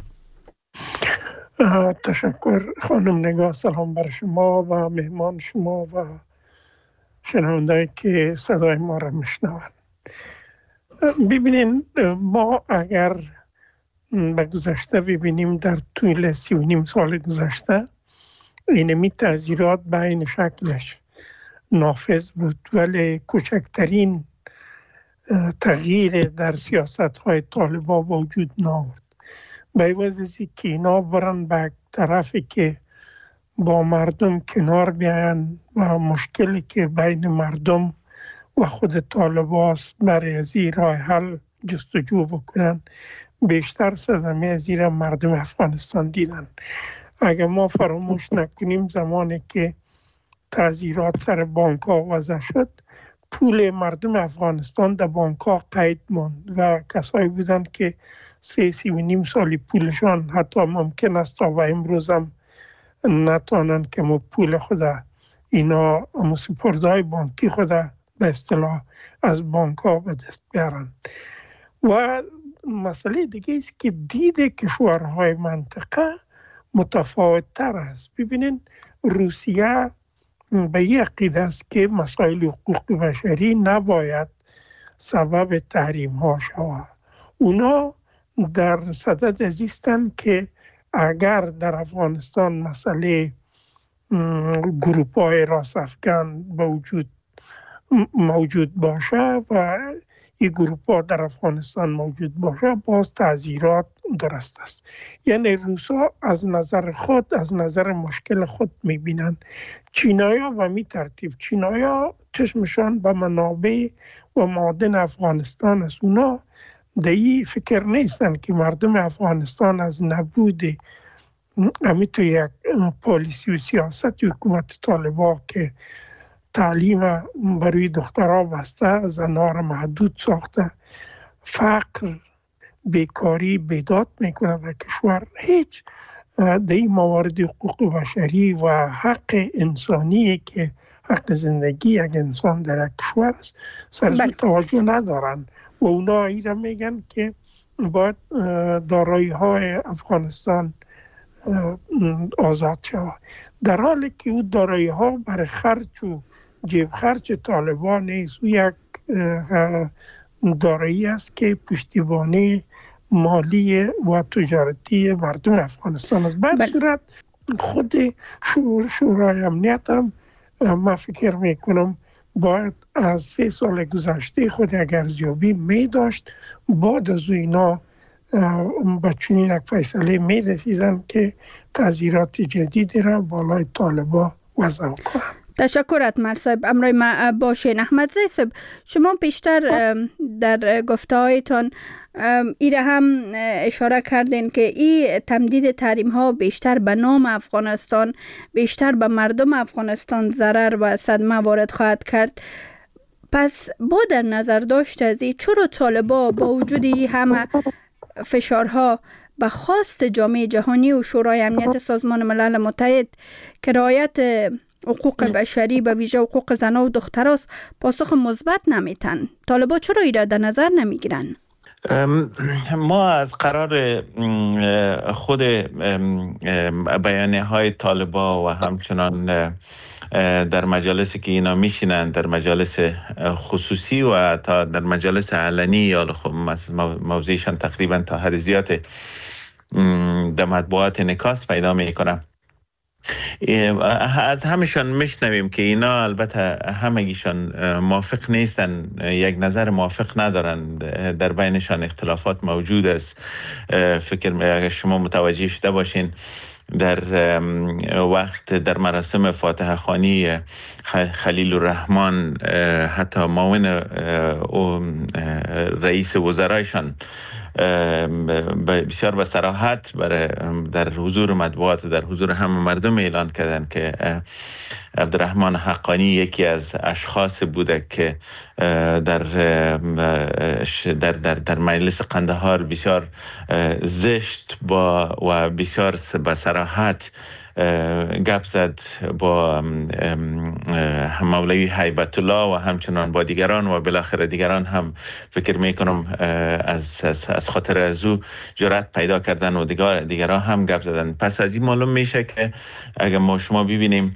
تشکر خانم نگاه. سلام بر شما و مهمان شما و شنونده‌ای که صدای ما را میشنوند. ببینین، ما اگر به گذشته ببینیم، در طول 3.5 سال گذشته اینمی تغییرات به این شکلش نافذ بود، ولی کوچکترین تغییر در سیاست های طالبان وجود نآورد. به واسه که اینا برن به طرفی که با مردم کنار بیان و مشکلی که بین مردم و خود طالباست برای از این راه حل جستجو بکنن. بیشتر صدمه از این مردم افغانستان دیدن. اگر ما فراموش نکنیم زمانی که تعزیرات سر بانک ها وضع شد، پول مردم افغانستان در بانک ها قید موند و کسایی بودن که 3.5 سالی پولشان حتی ممکن است تا به امروز هم نتوانن که پول خدا اینا سپردهای بانکی خدا به اصطلاح از بانک ها به دست بیارن. و مسئله دیگه است که دید کشورهای منطقه متفاوت تر است. ببینین روسیه به یک عقیده است که مسائل حقوق بشری نباید سبب تحریم ها شود. اونا در صدد ازیستن که اگر در افغانستان مسئله گروپ های راست افغان موجود باشه و این گروپ ها در افغانستان موجود باشه، باز تعزیرات درست است. یعنی روسا از نظر خود، از نظر مشکل خود میبینن. چینایا و می ترتیب چینایا چشمشان به منابع و معادن افغانستان است. اونا دایی فکر نیستن که مردم افغانستان از نبود تو یک پالیسی و سیاست حکومت طالبان که تعلیم برای دخترها بسته، زنها را محدود ساخته، فقر، بیکاری بیداد میکنه در کشور، هیچ در این موارد حقوق بشری و حق انسانی که حق زندگی یک انسان در یک کشور است سرزو توجه ندارن و اونا ای را میگن که باید دارایی های افغانستان آزاد شود، در حالی که او دارایی ها برای خرج و جیب خرج طالبان نیست. او یک دارایی است که پشتیبانی مالی و تجارتی مردم افغانستان است. بعد صورت خود شورای امنیت هم من فکر میکنم باید از 3 سال گذشته خود یک ارزیابی می داشت، بعد از اینا به چنین یک فیصله می رسیدن که تعزیرات جدیدی را بالای طالبان وضع کنند. تشکر اتمر صاحب. امروی ما باشین. احمدزی صاحب، شما پیشتر در گفته‌هایتان ایره هم اشاره کردین که این تمدید تحریم ها بیشتر به نام افغانستان، بیشتر به مردم افغانستان ضرر و صدمه وارد خواهد کرد. پس با در نظر داشت از این، چرا طالبان با وجود همه فشارها به خواست جامعه جهانی و شورای امنیت سازمان ملل متحد که رعایت حقوق بشری به ویژه حقوق زنان و دختراست پاسخ مثبت نمیتن؟ طالبان چرا ایره در نظر نمیگیرن؟ ما از قرار خود بیانیه های طالبان و همچنان در مجالسی که اینا میشینن، در مجالس خصوصی و تا در مجالس علنی، یا موضوعشان تقریبا تا حد زیاد در مطبوعات انعکاس پیدا میکنه. از همشان میشنویم که اینا البته همگیشان موافق نیستن، یک نظر موافق ندارن، در بینشان اختلافات موجود است. فکر اگر شما متوجه شده باشین در وقت در مراسم فاتحه خوانی خلیل الرحمن حتی معاون رئیس وزرایشان بسیار به صراحت در حضور مطبوعات و در حضور همه مردم اعلان کردن که عبدالرحمن حقانی یکی از اشخاص بوده که در مجلس قندهار بسیار زشت و بسیار به صراحت گپ زد با مولوی هیبت الله و همچنان با دیگران و بالاخره دیگران هم فکر میکنم از خاطر از او جرأت پیدا کردن و دیگران هم گپ زدن. پس از این معلوم میشه که اگر ما شما ببینیم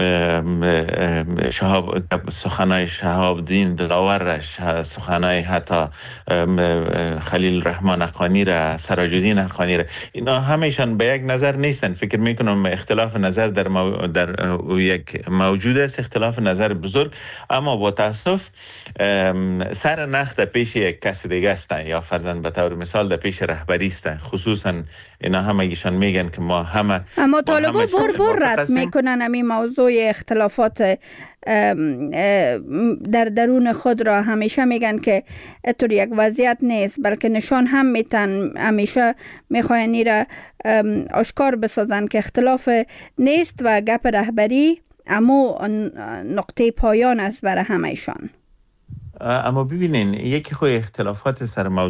سخنای شهاب الدین دلاورش، سخنای حتی خلیل الرحمن حقانی را، سراج الدین حقانی را، اینا همشان به یک نظر نیستن. فکر میکنم اختلاف نظر در یک موجود است، اختلاف نظر بزرگ، اما با تاسف سر نخ در پیش یک کس دیگه است، یا فرضاً به طور مثال در پیش رهبری است. خصوصا اینا همگیشان میگن که ما همه، اما طالبان بار رد میکنن همین موضوع اختلافات در درون خود را. همیشه میگن که طور یک وضعیت نیست، بلکه نشان هم میتن، همیشه میخواین این را آشکار بسازن که اختلاف نیست و گپ رهبری اما نقطه پایان است برای همهشان. اما ببینین یکی خود اختلافات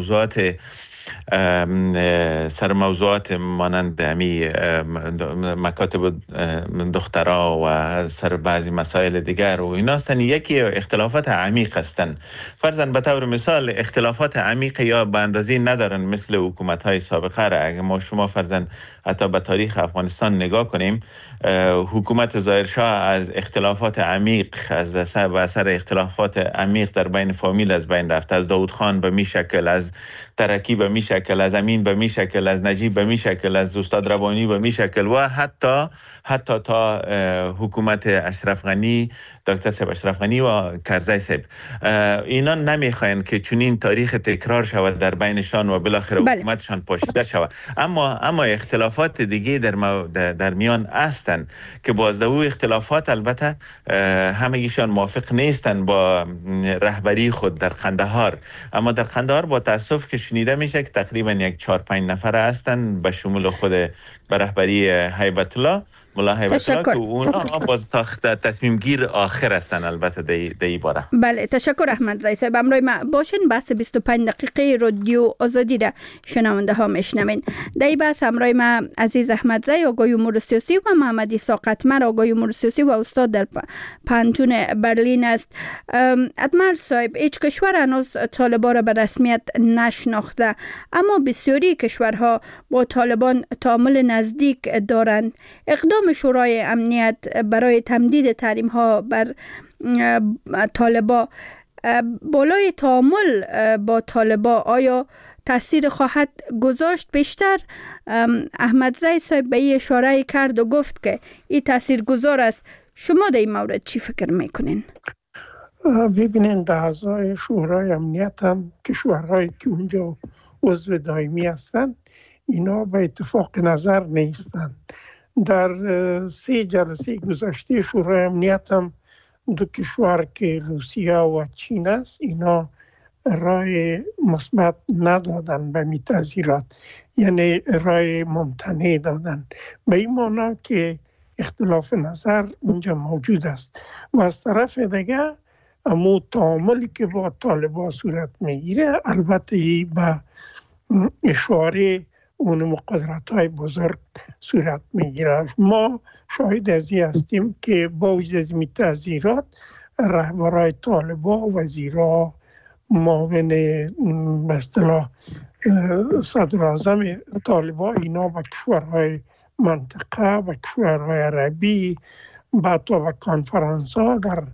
سر موضوعات مانند همی مکاتب دخترها و سر بعضی مسائل دیگر و اینا هستن. یکی اختلافات عمیق هستن. فرضاً به طور مثال اختلافات عمیق یا به اندازه ندارن مثل حکومت های سابقه را. اگر ما شما فرضاً حتی به تاریخ افغانستان نگاه کنیم، حکومت ظاهرشاه از اختلافات عمیق، از اثر اختلافات عمیق در بین فامیل از بین رفت. از داود خان به می شکل، از ترکی به می شکل، از امین به می شکل، از نجیب به می شکل، از استاد ربانی به می شکل و حتی تا حکومت اشرف غنی، دکتر صاحب اشرف غنی و کرزی صاحب. اینا نمیخواین که چنین تاریخ تکرار شود در بینشان و بالاخره حکومتشان پاشیده شود. اما اختلافات دیگه در میان هستند که باز او اختلافات البته همگیشان موافق نیستن با رهبری خود در قندهار. اما در قندهار با تاسف که شنیده میشه که تقریبا یک 4-5 نفر هستن به شمول خود به رهبری هیبت الله، ملا هیبت الله، که اونا باز تصمیم گیر آخر هستن البته در این باره. بله، تشکر احمد زی صاحب. امروز ما باشین بحث 25 دقیقه رادیو آزادی را شنونده ها میشنوین. در این بحث امروز ما عزیز احمد زی، آگوی امور سیاسی، و محمد عیسی قطمر، آگوی امور سیاسی و استاد در پانتون برلین است. اتمر صاحب، هیچ کشور هنوز طالبان را به رسمیت نشناخته، اما بسیاری کشورها با طالبان تعامل نزدیک دارند. اقدام شورای امنیت برای تمدید تحریم ها بر طالبان بالای تعامل با طالبان آیا تاثیر خواهد گذاشت بیشتر؟ احمد زی صاحب به این اشاره کرد و گفت که این تاثیرگذار است. شما در این مورد چی فکر میکنین؟ ببینید، اعضای شورای امنیت هم کشورهایی که اونجا عضو دائمی هستند، اینا به اتفاق نظر نیستند. در 3 جلسه گذشته شورای امنیت هم 2 کشور که روسیه و چین است، اینا رای مثبت ندادن به می تغییرات، یعنی رای ممتنع دادن. به این معنی که اختلاف نظر اونجا موجود است. و از طرف دیگه امو تعاملی که با طالبان صورت میگیره، البته به اشاره اون قدرت‌های بزرگ صورت میگیره. ما شاهد از این هستیم که با وجود از این تغییرات، رهبرای طالبان، وزیرا، معاون به اصطلاح صدر اعظم طالبان، اینا به کشورهای منطقه، به کشورهای عربی، بعد به کنفرانس ها در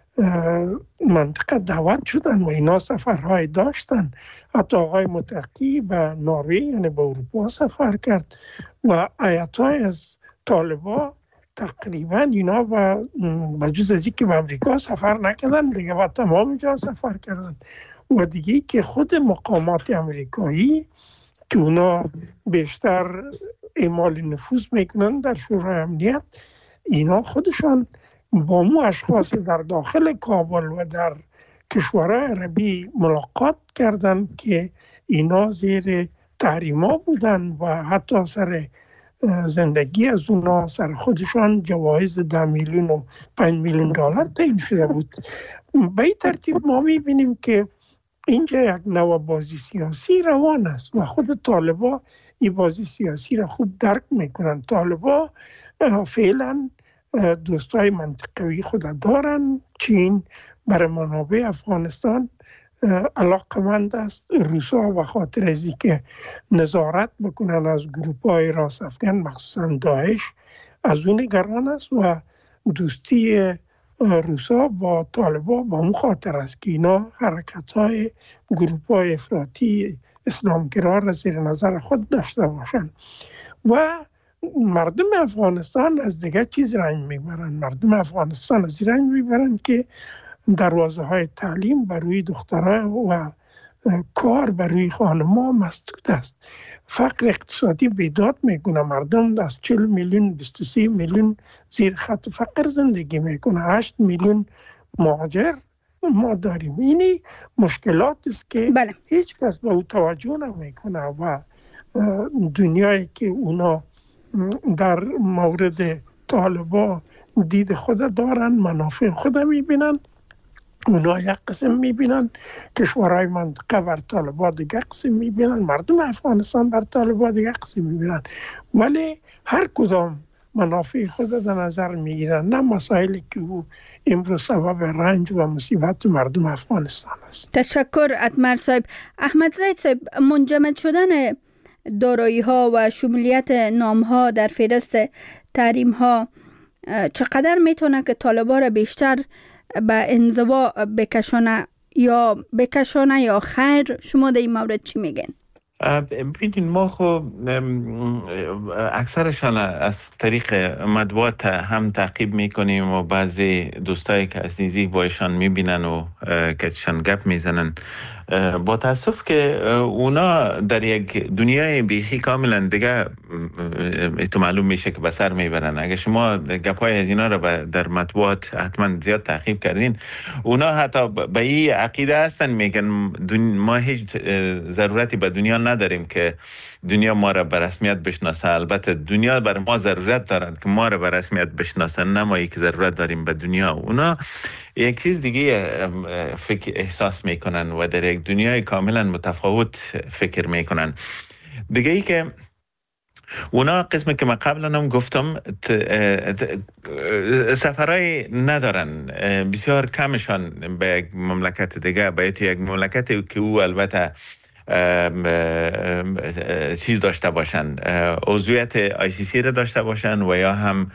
منطقه دعوت شدن و اینا سفرهای داشتن. حتی آقای متقی به نروژ، یعنی به اروپا سفر کرد و هیئت‌های از طالبان تقریبا اینا به جز از اینکه به امریکا سفر نکردن، دیگه به تمام جا سفر کردن. و دیگه که خود مقامات امریکایی که اونا بیشتر اعمال نفوذ میکنن در شورای امنیت، اینا خودشان با مو اشخاص در داخل کابل و در کشورهای عربی ملاقات کردن که اینا زیر تحریما بودن و حتی سر زندگی از اونا، سر خودشان جوایز 10 میلیون و 5 میلیون دلار تعیین شده بود. به این ترتیب ما میبینیم که اینجا یک نوع بازی سیاسی روان است و خود طالبان این بازی سیاسی را خوب درک میکنن. طالبان فعلا دوستای منطقوی خود دارن. چین برای منابع افغانستان علاقمند است. روسا به خاطر از اینکه نظارت بکنن از گروپ‌های راست افغان، مخصوصا داعش، از اون نگران است و دوستی روسا با طالبان با اون خاطر است که اینا حرکت‌های گروپ‌های افراطی اسلامگرا را زیر نظر خود داشته باشند. و مردم افغانستان از دیگه چیز رنج میبرن. مردم افغانستان از رنج میبرن که دروازه های تعلیم برای دخترها و کار برای خانم‌ها مسدود است. فقر اقتصادی بیداد میکنه. مردم از 40 میلیون 23 میلیون زیر خط فقر زندگی میکنه. 8 میلیون مهاجر ما داریم. اینی مشکلات است که هیچ کس به او توجه نمیکنه و دنیایی که اونا در مورد طالبان دید خود دارن، منافع خود میبینن، اونا یک قسم میبینن، کشورهای منطقه بر طالبان دیگه قسم میبینن، مردم افغانستان بر طالبان دیگه قسم میبینن، ولی هر کدام منافع خود در نظر میگیرن، نه مسائلی که او امروز سبب رنج و مصیبت مردم افغانستان است. تشکر اتمر صاحب. احمد زید صاحب، منجمد شدن دارایی ها و شمولیت نام ها در فهرست تحریم ها چقدر میتونه که طالبان را بیشتر به انزوا بکشانه یا خیر؟ شما در این مورد چی میگن؟ ببینید، ما خب اکثرشان از طریق مطبوعات هم تعقیب میکنیم و بعضی دوستایی که از نزدیک با ایشان میبینن و کهشان گپ میزنن، با تاسف که اونا در یک دنیای بیخی کاملا دیگه تو معلوم میشه که به سر میبرن. اگه شما گپای از اینا رو در مطبوعات حتما زیاد تعقیب کردین، اونا حتی به این عقیده هستن، میگن ما هیچ ضرورتی به دنیا نداریم که دنیا ما را به رسمیت بشناسه. البته دنیا بر ما ضرورت دارند که ما را به رسمیت بشناسن، نه ما که ضرورت داریم به دنیا. اونا یک چیز دیگه فکر احساس میکنن و در یک دنیای کاملا متفاوت فکر میکنن. دیگه ای که اونا قسمی که من قبلا هم گفتم سفرهای ندارن، بسیار کمشان به یک مملکت دیگه، به یک مملکتی که او البته چیز داشته باشن، عضویت ICC را داشته باشن و یا هم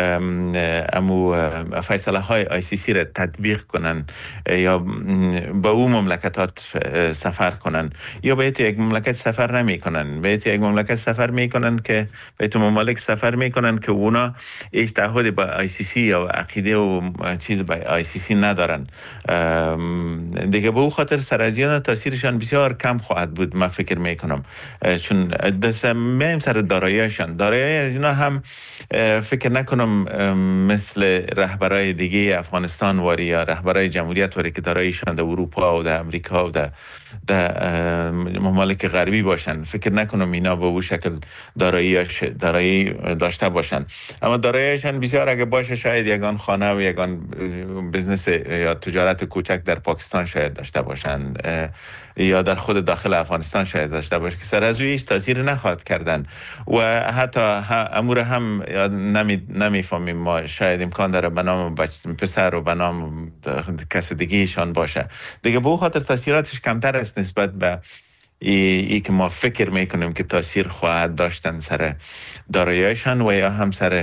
فیصله های ICC را تطبیق کنن یا به او مملکتات سفر کنن، یا به یک مملکت سفر نمی کنن، به یک مملکت سفر می کنن که به تو ممالک سفر می کنن که اونا هیچ تعهدی با ICC یا عقیده و چیز با ICC ندارن. دیگه به او خاطر سر از یاد تاثیرشان بسیار کم خواهد بود، من فکر میکنم، چون دست میم سر داراییشان. دارایی از اینا هم فکر نکنم مثل رهبرای دیگه افغانستان واری یا رهبرای جمهوریت واری که داراییشان در اروپا و در امریکا و در ممالک غربی باشن. فکر نکنم اینا به اون شکل دارایی داشته باشن، اما داراییشان بسیار اگه باشه شاید یگان خانه و یگان بزنس یا تجارت کوچک در پاکستان شاید داشته باشن یا در خود داخل افغانستان شاید داشته باشه که سر از هیچ تاثیر نخواهد کردن و حتی امور هم نمیفهمیم ما، شاید امکان داره به نام پسر و به نام کس دیگه ایشان باشه. دیگه به اون خاطر تاثیراتش کمتر است نسبت به ای که ما فکر میکنیم که تاثیر خواهد داشتن سر داراییشان و یا هم سر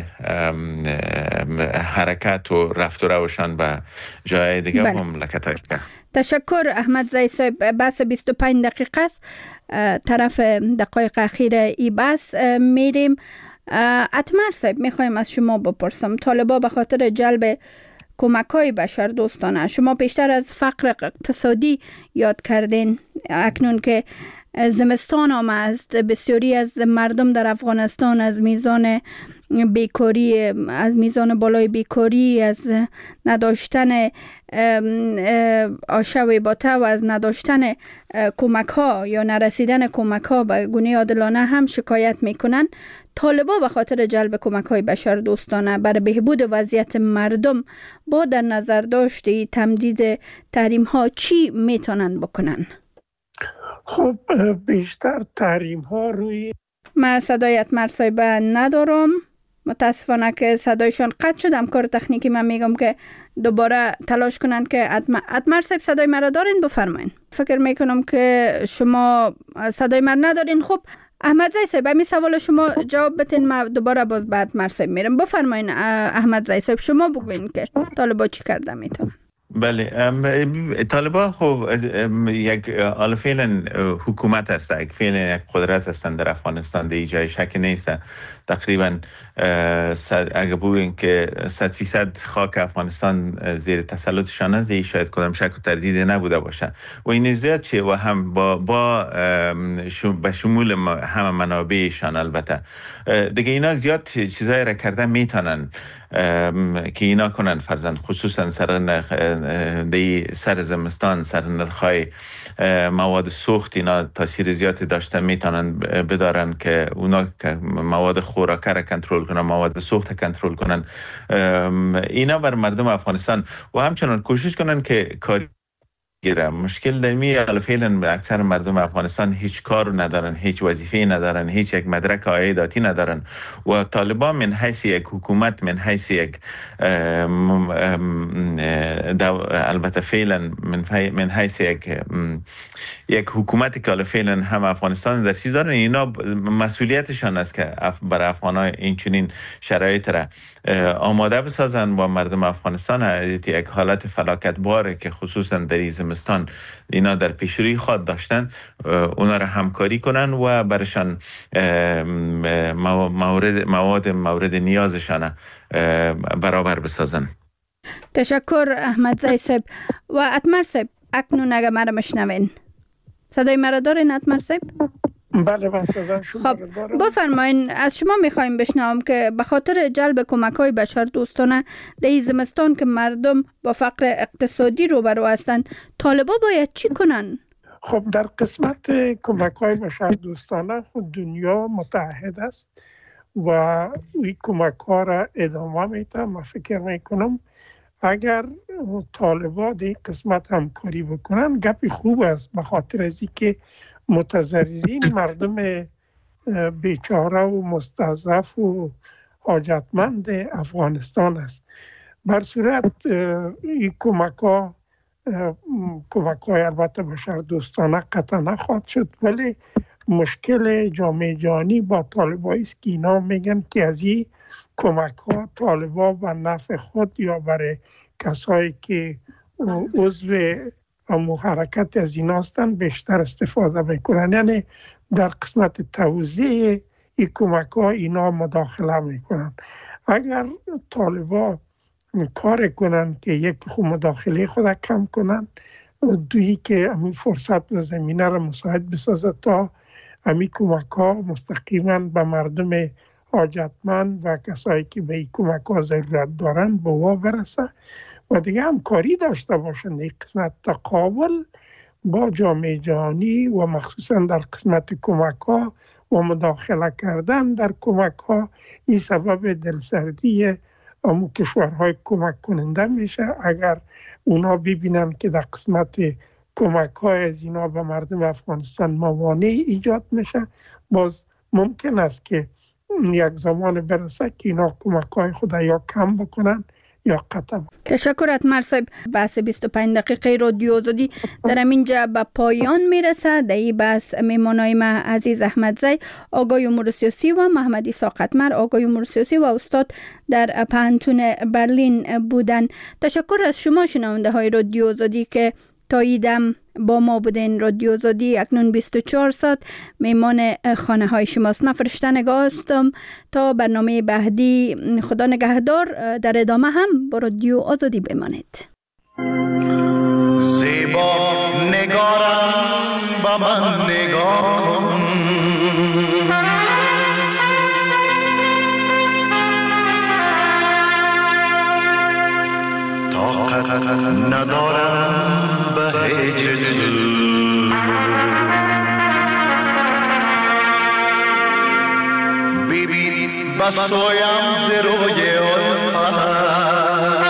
حرکت و رفت و روشان به جای دیگه و مملکت های دیگه. تشکر احمد زید صاحب. بحث 25 دقیقه است، طرف دقایق اخیر ای بحث میریم. اتمر صاحب، میخوایم از شما بپرسم، طالبان به خاطر جلب کمک‌های بشر دوستانه، شما بیشتر از فقر اقتصادی یاد کردین، اکنون که زمستان آمد است، بسیاری از مردم در افغانستان از میزان بیکاری، از میزان بالای بیکاری، از نداشتن آشوی باته و از نداشتن کمک ها یا نرسیدن کمک ها به گونه عادلانه هم شکایت میکنن. طالبان به خاطر جلب کمک های بشر دوستانه برای بهبود وضعیت مردم با در نظر داشته تمدید تحریم ها چی میتونن بکنن؟ خب بیشتر تحریم ها روی من صدای اتمر صاحب ندارم، متاسفانه که صدایشان قطع شد. کار تکنیکی من میگم که دوباره تلاش کنن که اتمر صاحب صدای مرا دارین، بفرمایین. فکر میکنم که شما صدای مرا ندارین. خب احمد زید صاحب، همین سوال شما جواب بتین، من دوباره باز به اتمر صاحب میرم. بفرمایین احمد زید صاحب، شما بگوین که طالبان چی کرده میتونن. بله، طالبان خب یک فعلا حکومت است، فعلا یک قدرت هستند در افغانستان، دیگه جای شک نیست. تقریبا اگه بگوییم که 100% خاک افغانستان زیر تسلطشان است، دیگه شاید کدام شک و تردید نبوده باشه و این زیاد چه و هم با به شمول همه منابعشان. البته دیگه اینا زیاد چیزایی را کرده میتونن که اینا کنن، فرزند خصوصا سر زمستان سر نرخای مواد سوخت اینا تاثیر زیادی داشته، میتونن بدارن که اونا مواد خوراکه را کنترل کنن، مواد سوخت کنترل کنن. اینا بر مردم افغانستان و همچنان کوشش کنن که کاری مشکل دمی فعلا اکثر مردم افغانستان هیچ کار ندارن، هیچ وظیفه ندارن، هیچ یک مدرک عایداتی ندارن و طالبان من حیث یک حکومت، من حیث یک البته فعلا من حیث یک حکومتی که فعلا هم افغانستان در چیز دارن، اینا مسئولیتشان است که بر افغان‌ها این چنین شرایط را آماده بسازن و مردم افغانستان یک حالت فلاکت باره که خصوصا در زمستان اینا در پیشروی خود داشتن اونا را همکاری کنن و برشان مورد نیازشان برابر بسازن. تشکر احمدزی صاحب. و اتمر صاحب اکنون اگه مرا مشنوین، صدای مرا دارین اتمر صاحب؟ بله من صدا شما خب بفرمایین. از شما میخوایم بشنوم که به خاطر جلب کمک‌های بشردوستانه در این زمستان که مردم با فقر اقتصادی روبرو هستند، طالبا باید چی کنن؟ خب در قسمت کمک‌های بشردوستانه خود دنیا متحد است و این کمک‌ها را ادامه میده. من فکر میکنم اگر طالبا در این قسمت همکاری بکنن گپی خوب است، به خاطر از اینکه متضررین مردم بیچاره و مستضعف و حاجتمند افغانستان است. بر صورت این کمک‌های البته بشردوستانه قطعا نخواهد شد، ولی مشکل جامعه جهانی با طالبایی است که اینا میگن که از این کمک‌ها طالبا به نفع خود یا برای کسایی که عضو امو حرکت از این هستن بیشتر استفاده میکنن. یعنی در قسمت توزیع این کمک ها اینا مداخله میکنن. اگر طالبا کار کنن که یک مداخله خود کم کنن، دویی که همین فرصت و زمینه را مساعد بسازه تا همین کمک ها مستقیما به مردم حاجتمند و کسایی که به این کمک ها ضرورت دارن به وا برسه و دیگه همکاری داشته باشند در قسمت تقابل با جامعه جهانی و مخصوصا در قسمت کمک ها و مداخله کردن در کمک ها. این سبب دلسردی امو کشورهای کمک کننده میشه. اگر اونا ببینن که در قسمت کمک های از اینا به مردم افغانستان موانع ایجاد میشه، باز ممکن است که یک زمان برسه که اینا کمک های خود یا کم بکنن یا قطع. تشکر اتمر صاحب. بحث 25 دقیقه رادیو آزادی در اینجا به پایان میرسه. در این بحث میمانای ما عزیز احمدزی، آقای امور سیاسی و محمد عیسی قطمر، آقای امور سیاسی و استاد در پانتون برلین بودن. تشکر از شما شنونده های رادیو آزادی که تا ایدم با ما بودین. رادیو آزادی اکنون 24 ساعت میمان خانه های شماست. من فرشته نگاه هستم. تا برنامه بعدی خدا نگهدار. در ادامه هم با رادیو آزادی بمانید. زیبا نگارم با من نگاه کن، طاقت ندارم به هجر تو، ببین بسویم ز روی الفت،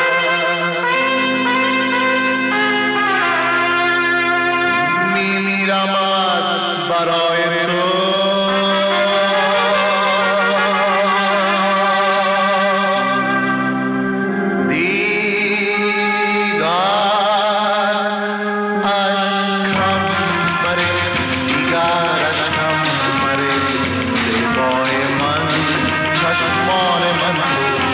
میمیرم از برای تو، چشمان من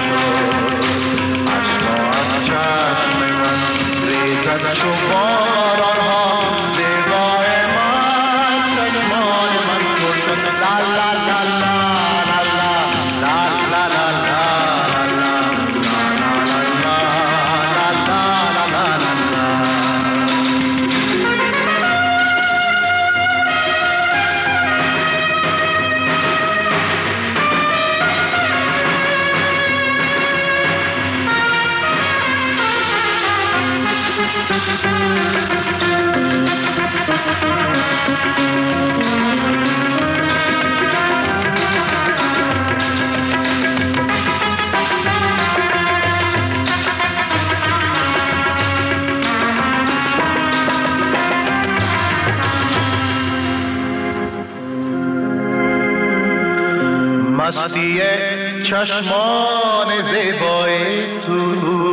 مستی چشمان زیبای تو